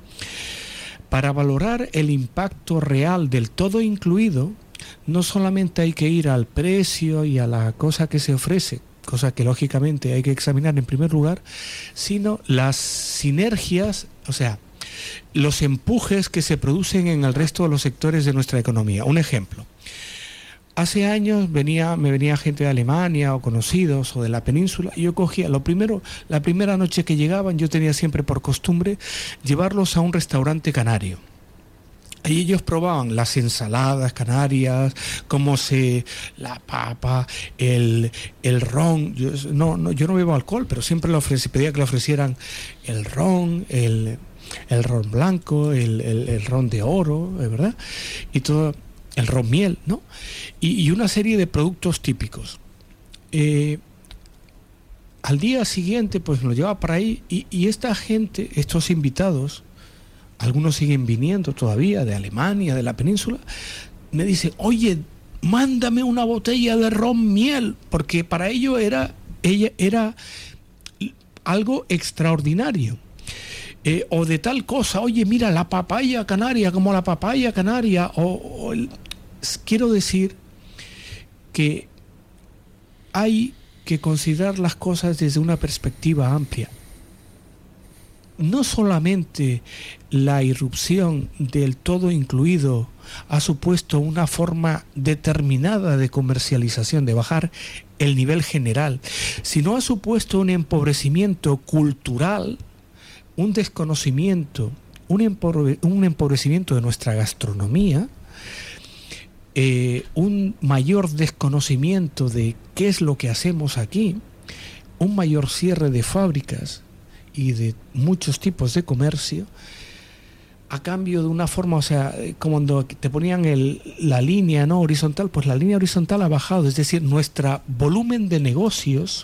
Para valorar el impacto real del todo incluido, no solamente hay que ir al precio y a la cosa que se ofrece, cosa que lógicamente hay que examinar en primer lugar, sino las sinergias, o sea, los empujes que se producen en el resto de los sectores de nuestra economía. Un ejemplo. Hace años venía, me venía gente de Alemania o conocidos o de la península y yo cogía, lo primero, la primera noche que llegaban yo tenía siempre por costumbre llevarlos a un restaurante canario. Ahí ellos probaban las ensaladas canarias, cómo se, la papa, el, el ron. Yo no, no, yo no bebo alcohol, pero siempre le ofrecí, pedía que le ofrecieran el ron, el, el ron blanco, el, el, el ron de oro, ¿verdad? Y todo... el ron miel, ¿no? Y, y una serie de productos típicos. Eh, al día siguiente, pues me lo llevaba para ahí y, y esta gente, estos invitados, algunos siguen viniendo todavía de Alemania, de la península, me dicen, oye, mándame una botella de ron miel, porque para ello era, ella era algo extraordinario. Eh, o de tal cosa, oye, mira, la papaya canaria, como la papaya canaria, o, o el, quiero decir que hay que considerar las cosas desde una perspectiva amplia. No solamente la irrupción del todo incluido ha supuesto una forma determinada de comercialización, de bajar el nivel general, sino ha supuesto un empobrecimiento cultural, un desconocimiento, un, empobre, un empobrecimiento de nuestra gastronomía, eh, un mayor desconocimiento de qué es lo que hacemos aquí, un mayor cierre de fábricas y de muchos tipos de comercio, a cambio de una forma, o sea, como cuando te ponían el, la línea, ¿no?, horizontal, pues la línea horizontal ha bajado, es decir, nuestro volumen de negocios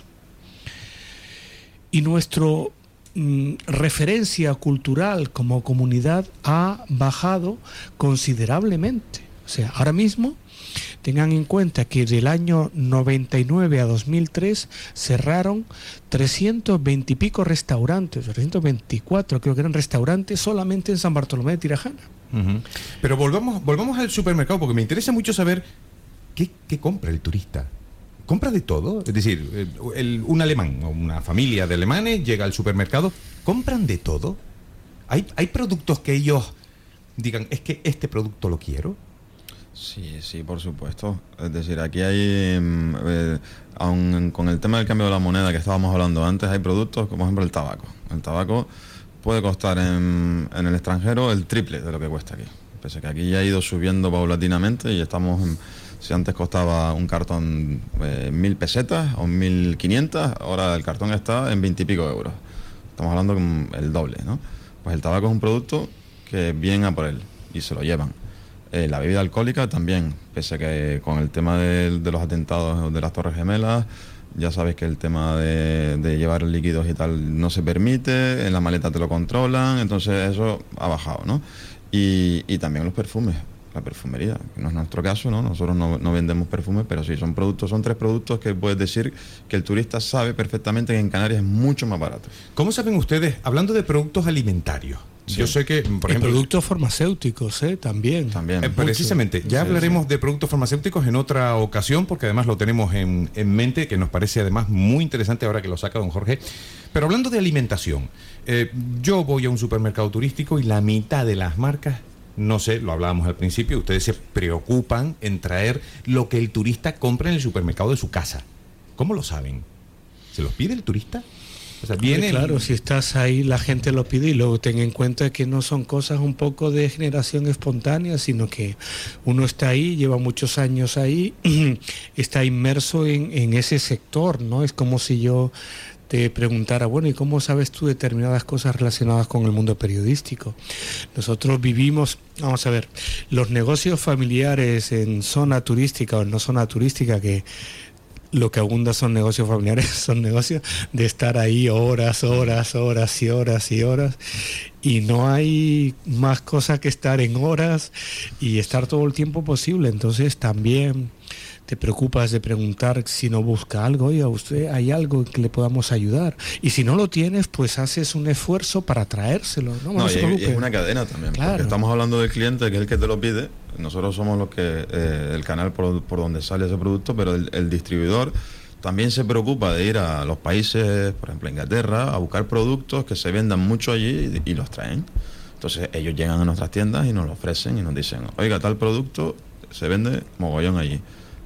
y nuestro mm, referencia cultural como comunidad ha bajado considerablemente. O sea, ahora mismo tengan en cuenta que del año noventa y nueve a dos mil tres cerraron trescientos veinte y pico restaurantes, trescientos veinticuatro creo que eran restaurantes solamente en San Bartolomé de Tirajana. Uh-huh. Pero volvamos, volvamos al supermercado, porque me interesa mucho saber qué, qué compra el turista. ¿Compra de todo? Es decir, el, el, un alemán o una familia de alemanes llega al supermercado, ¿compran de todo? ¿Hay, hay productos que ellos digan, es que este producto lo quiero? Sí, sí, por supuesto. Es decir, aquí hay, eh, aun con el tema del cambio de la moneda que estábamos hablando antes, hay productos como por ejemplo el tabaco. El tabaco puede costar en, en el extranjero el triple de lo que cuesta aquí. Pese a que aquí ya ha ido subiendo paulatinamente y estamos en, si antes costaba un cartón eh, mil pesetas o mil quinientas, ahora el cartón está en veintipico euros. Estamos hablando con el doble, ¿no? Pues el tabaco es un producto que viene a por él y se lo llevan. Eh, la bebida alcohólica también, pese a que con el tema de, de los atentados de las Torres Gemelas, ya sabes que el tema de, de llevar líquidos y tal no se permite, en la maleta te lo controlan, entonces eso ha bajado, ¿no? Y, y también los perfumes, la perfumería, que no es nuestro caso, ¿no? Nosotros no, no vendemos perfumes, pero sí, son productos, son tres productos que puedes decir que el turista sabe perfectamente que en Canarias es mucho más barato. ¿Cómo saben ustedes, hablando de productos alimentarios? Sí. Yo sé que, por ejemplo, productos farmacéuticos, ¿eh? También. También. Eh, precisamente, ya sí, hablaremos sí. de productos farmacéuticos en otra ocasión, porque además lo tenemos en, en mente, que nos parece además muy interesante ahora que lo saca don Jorge. Pero hablando de alimentación, eh, yo voy a un supermercado turístico y la mitad de las marcas, no sé, lo hablábamos al principio, ustedes se preocupan en traer lo que el turista compra en el supermercado de su casa. ¿Cómo lo saben? ¿Se los pide el turista? O sea, viene claro, el... si estás ahí la gente lo pide, y luego ten en cuenta que no son cosas un poco de generación espontánea, sino que uno está ahí, lleva muchos años ahí, está inmerso en, en ese sector, ¿no? Es como si yo te preguntara, bueno, ¿y cómo sabes tú determinadas cosas relacionadas con el mundo periodístico? Nosotros vivimos, vamos a ver, los negocios familiares en zona turística o en no zona turística, que lo que abunda son negocios familiares, son negocios de estar ahí horas, horas, horas y horas y horas, y no hay más cosa que estar en horas y estar todo el tiempo posible. Entonces también te preocupas de preguntar si no busca algo, oye, a usted hay algo que le podamos ayudar, y si no lo tienes, pues haces un esfuerzo para traérselo, ¿no? No, no y, y es una cadena también, claro. Porque estamos hablando del cliente, que es el que te lo pide. Nosotros somos los que eh, el canal por, por donde sale ese producto, pero el, el distribuidor también se preocupa de ir a los países, por ejemplo Inglaterra, a buscar productos que se vendan mucho allí y, y los traen. Entonces ellos llegan a nuestras tiendas y nos lo ofrecen y nos dicen, oiga, tal producto se vende mogollón allí.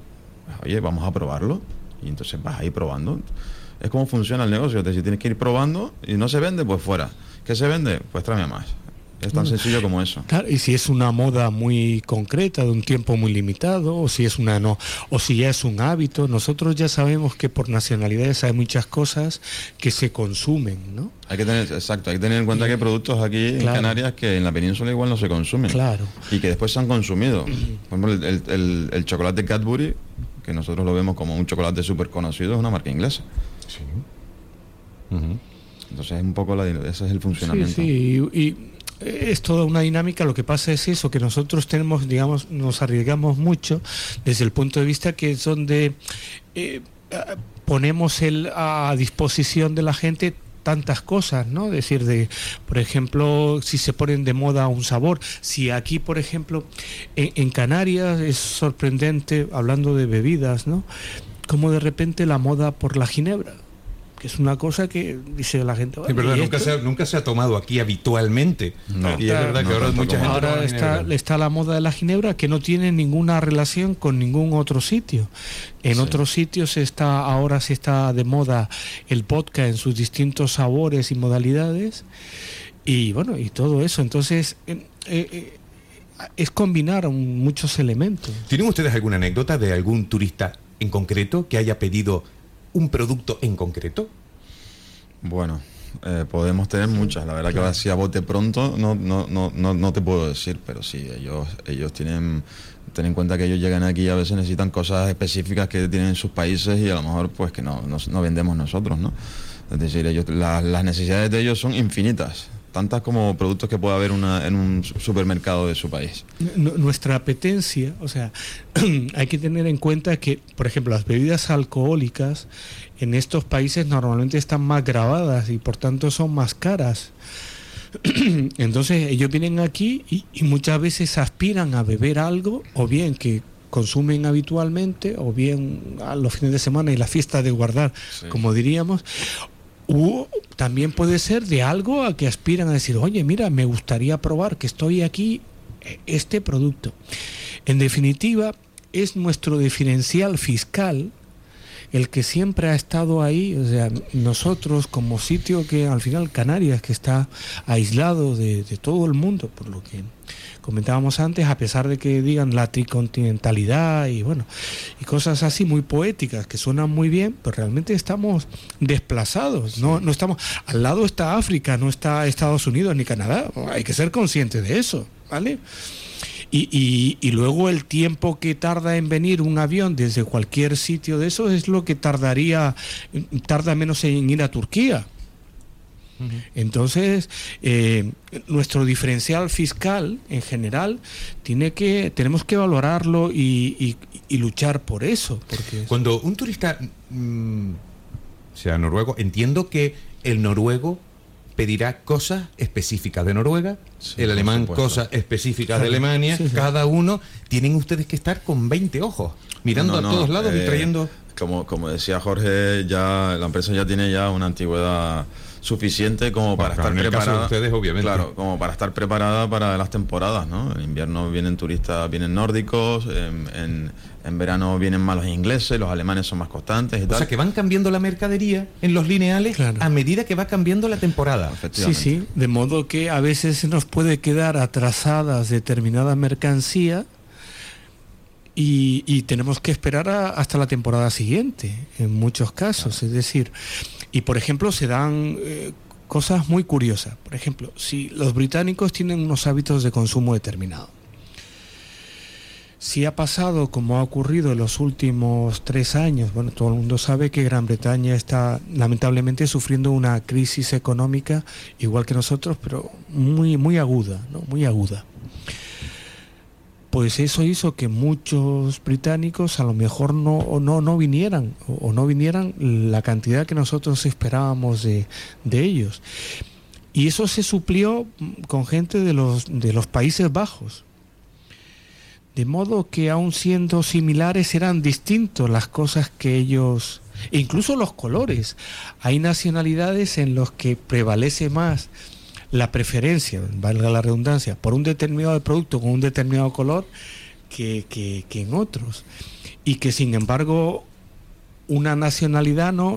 Oye, vamos a probarlo. Y entonces vas a ir probando. Es como funciona el negocio. Es decir, tienes que ir probando y no se vende, pues fuera. ¿Qué se vende? Pues tráeme más. Es tan sencillo como eso. Claro, y si es una moda muy concreta, de un tiempo muy limitado, o si es una no, o si ya es un hábito, nosotros ya sabemos que por nacionalidades hay muchas cosas que se consumen, ¿no? Hay que tener, exacto, hay que tener en cuenta y, que hay productos aquí claro. en Canarias que en la península igual no se consumen. Claro. Y que después se han consumido. Por ejemplo, el, el, el, el chocolate Cadbury, que nosotros lo vemos como un chocolate súper conocido, es una marca inglesa. Sí. Uh-huh. Entonces es un poco la, ese es el funcionamiento. Sí, sí, y es toda una dinámica. Lo que pasa es eso, que nosotros tenemos, digamos, nos arriesgamos mucho desde el punto de vista que es donde eh, ponemos el, a disposición de la gente tantas cosas, ¿no? Es decir, de, por ejemplo, si se ponen de moda un sabor, si aquí, por ejemplo, en, en Canarias es sorprendente, hablando de bebidas, ¿no? Como de repente la moda por la ginebra, que es una cosa que dice la gente. Sí, verdad, nunca, se ha, nunca se ha tomado aquí habitualmente. No, y es verdad no, que ahora no, mucha gente ahora está, está la moda de la ginebra, que no tiene ninguna relación con ningún otro sitio. En sí. otros sitios está ahora se está de moda el vodka en sus distintos sabores y modalidades, y bueno, y todo eso. Entonces eh, eh, es combinar un, muchos elementos. ¿Tienen ustedes alguna anécdota de algún turista en concreto que haya pedido un producto en concreto? Bueno, eh, podemos tener muchas. La verdad claro. que así a bote pronto no, no, no, no, no te puedo decir, pero sí, ellos, ellos tienen... Ten en cuenta que ellos llegan aquí y a veces necesitan cosas específicas que tienen en sus países y a lo mejor pues que no, no, no vendemos nosotros, ¿no? Es decir, ellos, la, las necesidades de ellos son infinitas, tantas como productos que pueda haber una, en un supermercado de su país. Nuestra apetencia, o sea, hay que tener en cuenta que, por ejemplo, las bebidas alcohólicas en estos países normalmente están más gravadas y por tanto son más caras. Entonces ellos vienen aquí y, y muchas veces aspiran a beber algo, o bien que consumen habitualmente, o bien a los fines de semana y la fiesta de guardar, sí. como diríamos, o también puede ser de algo a que aspiran a decir, oye, mira, me gustaría probar que estoy aquí, este producto. En definitiva, es nuestro diferencial fiscal el que siempre ha estado ahí. O sea, nosotros como sitio que al final Canarias, que está aislado de, de todo el mundo, por lo que comentábamos antes, a pesar de que digan la tricontinentalidad y bueno, y cosas así muy poéticas que suenan muy bien, pero realmente estamos desplazados, sí. no, no estamos, al lado está África, no está Estados Unidos ni Canadá, hay que ser conscientes de eso, ¿vale? Y, y, y luego el tiempo que tarda en venir un avión desde cualquier sitio de eso es lo que tardaría, tarda menos en ir a Turquía. Uh-huh. Entonces, eh, nuestro diferencial fiscal en general tiene que, tenemos que valorarlo y, y, y luchar por eso. Porque cuando un turista mmm, sea noruego, entiendo que el noruego pedirá cosas específicas de Noruega, sí, el alemán cosas específicas de Alemania, sí, sí. Cada uno, tienen ustedes que estar con veinte ojos, mirando no, no, a todos lados eh, y trayendo... Como, como decía Jorge, ya la empresa ya tiene ya una antigüedad suficiente como para bueno, estar en el preparada. Caso de ustedes, obviamente. Claro, como para estar preparada para las temporadas, ¿no? En invierno vienen turistas, vienen nórdicos, en, en, en verano vienen más los ingleses, los alemanes son más constantes y o tal. O sea, que van cambiando la mercadería en los lineales claro. a medida que va cambiando la temporada. Sí, sí, de modo que a veces se nos puede quedar atrasadas determinada mercancía y, y tenemos que esperar a, hasta la temporada siguiente, en muchos casos, claro. Es decir... Y, por ejemplo, se dan eh, cosas muy curiosas. Por ejemplo, si los británicos tienen unos hábitos de consumo determinados. Si ha pasado, como ha ocurrido en los últimos tres años, bueno, todo el mundo sabe que Gran Bretaña está lamentablemente sufriendo una crisis económica, igual que nosotros, pero muy, muy aguda, ¿no? Muy aguda. Pues eso hizo que muchos británicos a lo mejor no, no, no vinieran, o, o no vinieran la cantidad que nosotros esperábamos de, de ellos. Y eso se suplió con gente de los, de los Países Bajos. De modo que aun siendo similares eran distintos las cosas que ellos, e incluso los colores. Hay nacionalidades en los que prevalece más la preferencia, valga la redundancia, por un determinado producto con un determinado color que, que, que en otros. Y que sin embargo una nacionalidad no,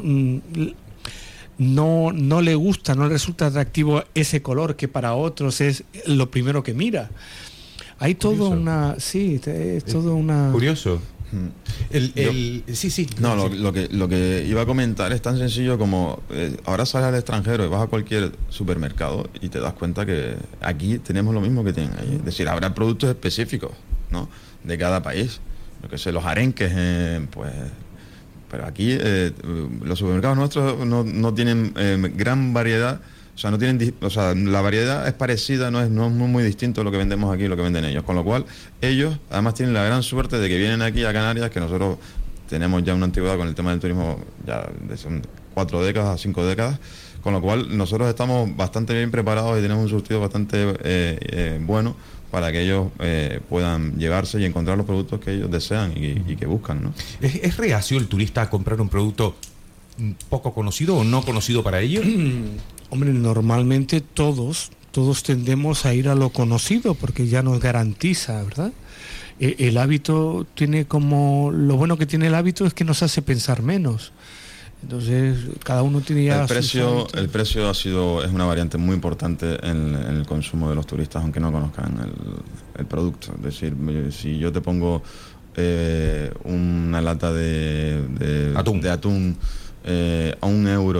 no, no le gusta, no le resulta atractivo ese color que para otros es lo primero que mira. Hay todo una... Sí, es todo una... Curioso. El, el, Yo, sí, sí. No, lo, lo, que, lo que iba a comentar es tan sencillo como eh, ahora sales al extranjero y vas a cualquier supermercado y te das cuenta que aquí tenemos lo mismo que tienen ahí. Es decir, habrá productos específicos, ¿no? De cada país. Lo que sé, los arenques, eh, pues... Pero aquí eh, los supermercados nuestros no, no tienen eh, gran variedad. O sea, no tienen, o sea, la variedad es parecida, no es, no es muy, muy distinto a lo que vendemos aquí y lo que venden ellos. Con lo cual, ellos además tienen la gran suerte de que vienen aquí a Canarias, que nosotros tenemos ya una antigüedad con el tema del turismo, ya de son cuatro décadas a cinco décadas, con lo cual nosotros estamos bastante bien preparados y tenemos un surtido bastante eh, eh, bueno para que ellos eh, puedan llevarse y encontrar los productos que ellos desean y, y que buscan, ¿no? ¿Es, ¿Es reacio el turista a comprar un producto poco conocido o no conocido para ellos? Hombre, normalmente todos, todos tendemos a ir a lo conocido porque ya nos garantiza, ¿verdad? El, el hábito tiene como... Lo bueno que tiene el hábito es que nos hace pensar menos. Entonces, cada uno tiene ya... El precio, el precio ha sido, es una variante muy importante en, en el consumo de los turistas, aunque no conozcan el, el producto. Es decir, si yo te pongo eh, una lata de, de atún, de atún eh, a un euro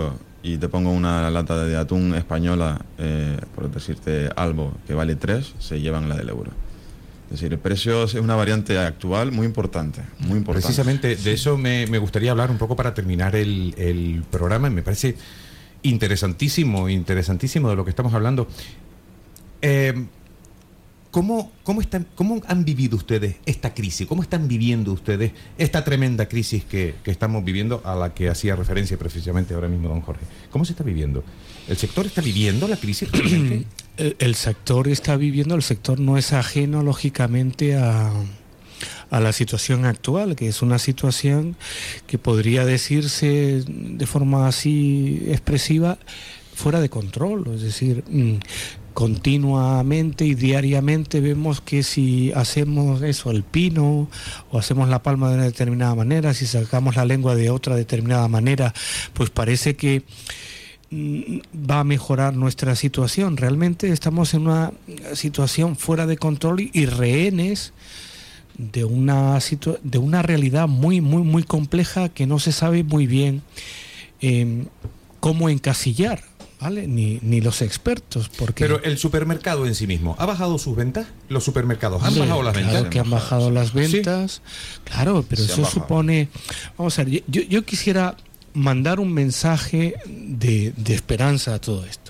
y te pongo una lata de atún española, eh, por decirte algo, que vale tres, se llevan la del euro. Es decir, el precio es una variante actual muy importante, muy importante. Precisamente de eso me, me gustaría hablar un poco para terminar el, el programa. Me parece interesantísimo, interesantísimo de lo que estamos hablando. Eh, ¿cómo, cómo, están, ¿Cómo han vivido ustedes esta crisis? ¿Cómo están viviendo ustedes esta tremenda crisis que, que estamos viviendo, a la que hacía referencia precisamente ahora mismo don Jorge? ¿Cómo se está viviendo? ¿El sector está viviendo la crisis realmente? El, el sector está viviendo, el sector no es ajeno, lógicamente, a, a la situación actual, que es una situación que podría decirse de forma así expresiva, fuera de control. Es decir, mmm, continuamente y diariamente vemos que si hacemos eso, el pino, o hacemos la palma de una determinada manera, si sacamos la lengua de otra determinada manera, pues parece que va a mejorar nuestra situación. Realmente estamos en una situación fuera de control y rehenes de una situa- de una realidad muy muy muy compleja que no se sabe muy bien eh, cómo encasillar, ¿vale? Ni, ni los expertos. Porque... Pero el supermercado en sí mismo, ¿ha bajado sus ventas? ¿Los supermercados han Hombre, bajado las claro ventas? que han bajado las ventas. ¿Sí? Claro, pero Se eso supone... Vamos a ver, yo, yo quisiera mandar un mensaje de, de esperanza a todo esto.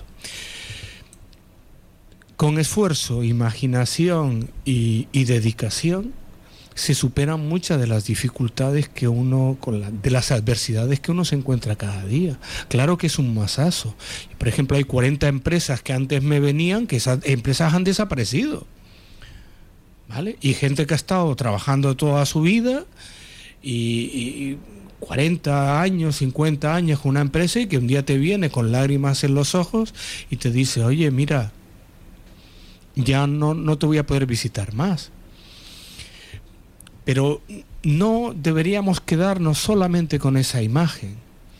Con esfuerzo, imaginación y, y dedicación se superan muchas de las dificultades que uno, con la, de las adversidades que uno se encuentra cada día. Claro que es un masazo. Por ejemplo, hay cuarenta empresas que antes me venían, que esas empresas han desaparecido, ¿vale? Y gente que ha estado trabajando toda su vida y... y cuarenta años, cincuenta años con una empresa, y que un día te viene con lágrimas en los ojos y te dice, oye, mira, ya no, no te voy a poder visitar más. Pero no deberíamos quedarnos solamente con esa imagen.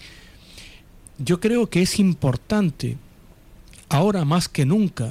Yo creo que es importante, ahora más que nunca,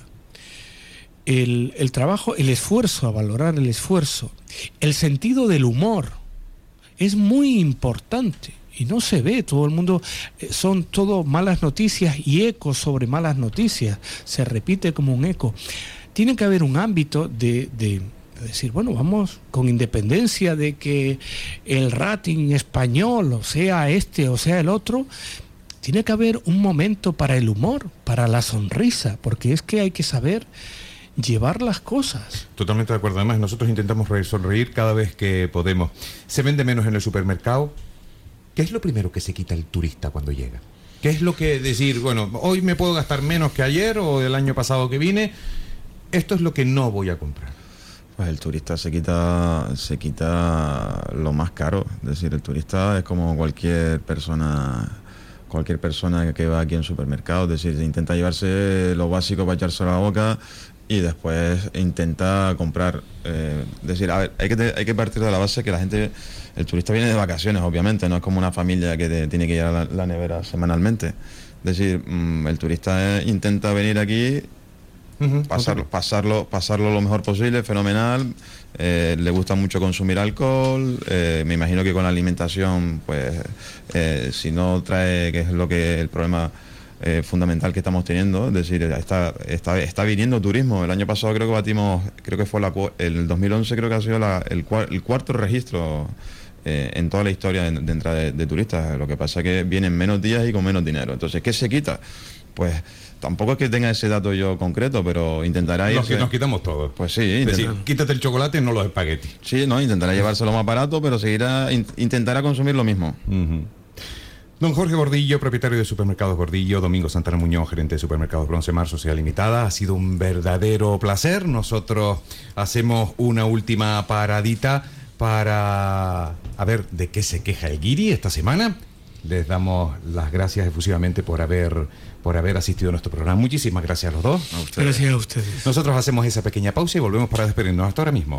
el, el trabajo, el esfuerzo, a valorar el esfuerzo, el sentido del humor. Es muy importante y no se ve, todo el mundo, eh, son todo malas noticias y ecos sobre malas noticias, se repite como un eco. Tiene que haber un ámbito de, de, de decir, bueno, vamos, con independencia de que el rating español, o sea este o sea el otro, tiene que haber un momento para el humor, para la sonrisa, porque es que hay que saber llevar las cosas. Totalmente de acuerdo. Además, nosotros intentamos reír, sonreír cada vez que podemos. Se vende menos en el supermercado. ¿Qué es lo primero que se quita el turista cuando llega? ¿Qué es lo que decir, bueno, hoy me puedo gastar menos que ayer o el año pasado que vine? Esto es lo que no voy a comprar. Pues el turista se quita, se quita lo más caro. Es decir, el turista es como cualquier persona... cualquier persona que va aquí en supermercado. Es decir, intenta llevarse lo básico para echarse a la boca y después intenta comprar. Eh, es decir, a ver, hay que, te, hay que partir de la base que la gente, el turista viene de vacaciones, obviamente, no es como una familia que te, tiene que ir a la, la nevera semanalmente. Es decir, mmm, el turista eh, intenta venir aquí, uh-huh, pasarlo, okay. pasarlo, pasarlo lo mejor posible, fenomenal. Eh, le gusta mucho consumir alcohol. Eh, me imagino que con la alimentación, pues, eh, si no trae, que es lo que el problema Eh, fundamental que estamos teniendo, es decir, está, está, está viniendo turismo. El año pasado creo que batimos, creo que fue la, el dos mil once creo que ha sido la, el, el cuarto registro eh, en toda la historia de, de entrada de, de turistas. Lo que pasa es que vienen menos días y con menos dinero. Entonces, ¿qué se quita? Pues tampoco es que tenga ese dato yo concreto, pero intentará ir. Nos, nos quitamos todo. Pues sí. Es decir, quítate el chocolate y no los espaguetis. Sí, no, intentará llevárselo más barato, pero seguirá, in, intentará consumir lo mismo. Uh-huh. Don Jorge Gordillo, propietario de Supermercados Gordillo, Domingo Santana Muñoz, gerente de Supermercados Bronce Mar, Sociedad Limitada. Ha sido un verdadero placer. Nosotros hacemos una última paradita para a ver de qué se queja el guiri esta semana. Les damos las gracias efusivamente por haber, por haber asistido a nuestro programa. Muchísimas gracias a los dos. A ustedes. Gracias a ustedes. Nosotros hacemos esa pequeña pausa y volvemos para despedirnos. Hasta ahora mismo.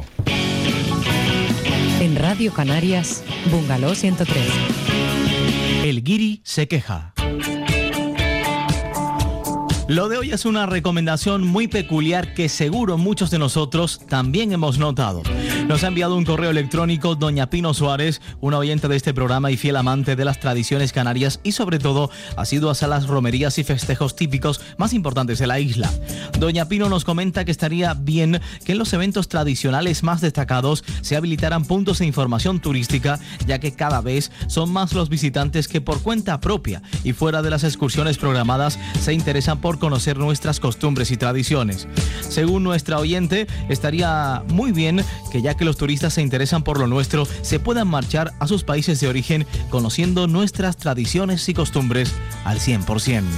En Radio Canarias, Bungalow ciento tres. El guiri se queja. Lo de hoy es una recomendación muy peculiar que seguro muchos de nosotros también hemos notado. Nos ha enviado un correo electrónico doña Pino Suárez, una oyente de este programa y fiel amante de las tradiciones canarias y sobre todo asiduas a las romerías y festejos típicos más importantes de la isla. Doña Pino nos comenta que estaría bien que en los eventos tradicionales más destacados se habilitaran puntos de información turística, ya que cada vez son más los visitantes que por cuenta propia y fuera de las excursiones programadas se interesan por conocer nuestras costumbres y tradiciones. Según nuestra oyente, estaría muy bien que ya que los turistas se interesan por lo nuestro, se puedan marchar a sus países de origen conociendo nuestras tradiciones y costumbres al cien por ciento.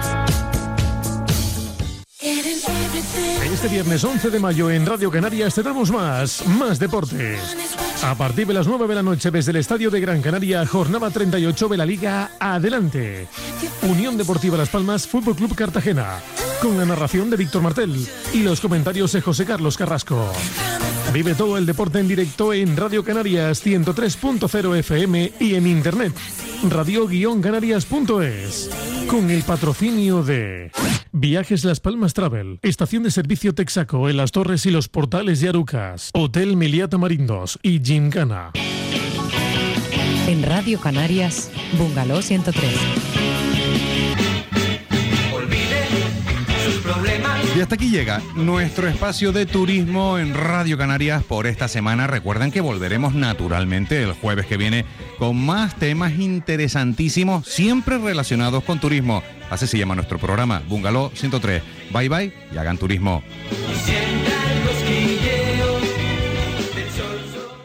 Este viernes once de mayo en Radio Canarias te damos más, más deportes. A partir de las nueve de la noche desde el Estadio de Gran Canaria, jornada treinta y ocho de la Liga Adelante. Unión Deportiva Las Palmas, Fútbol Club Cartagena. Con la narración de Víctor Martel y los comentarios de José Carlos Carrasco. Vive todo el deporte en directo en Radio Canarias ciento tres punto cero F M y en internet radio guion canarias punto es. Con el patrocinio de Viajes Las Palmas Travel, Estación de Servicio Texaco en Las Torres y los Portales de Arucas, Hotel Meliá Tamarindos y Gincana. En Radio Canarias, Bungalow ciento tres. Y hasta aquí llega nuestro espacio de turismo en Radio Canarias por esta semana. Recuerden que volveremos naturalmente el jueves que viene con más temas interesantísimos, siempre relacionados con turismo. Así se llama nuestro programa, Bungalow ciento tres. Bye bye y hagan turismo. Sienta el cosquilleo.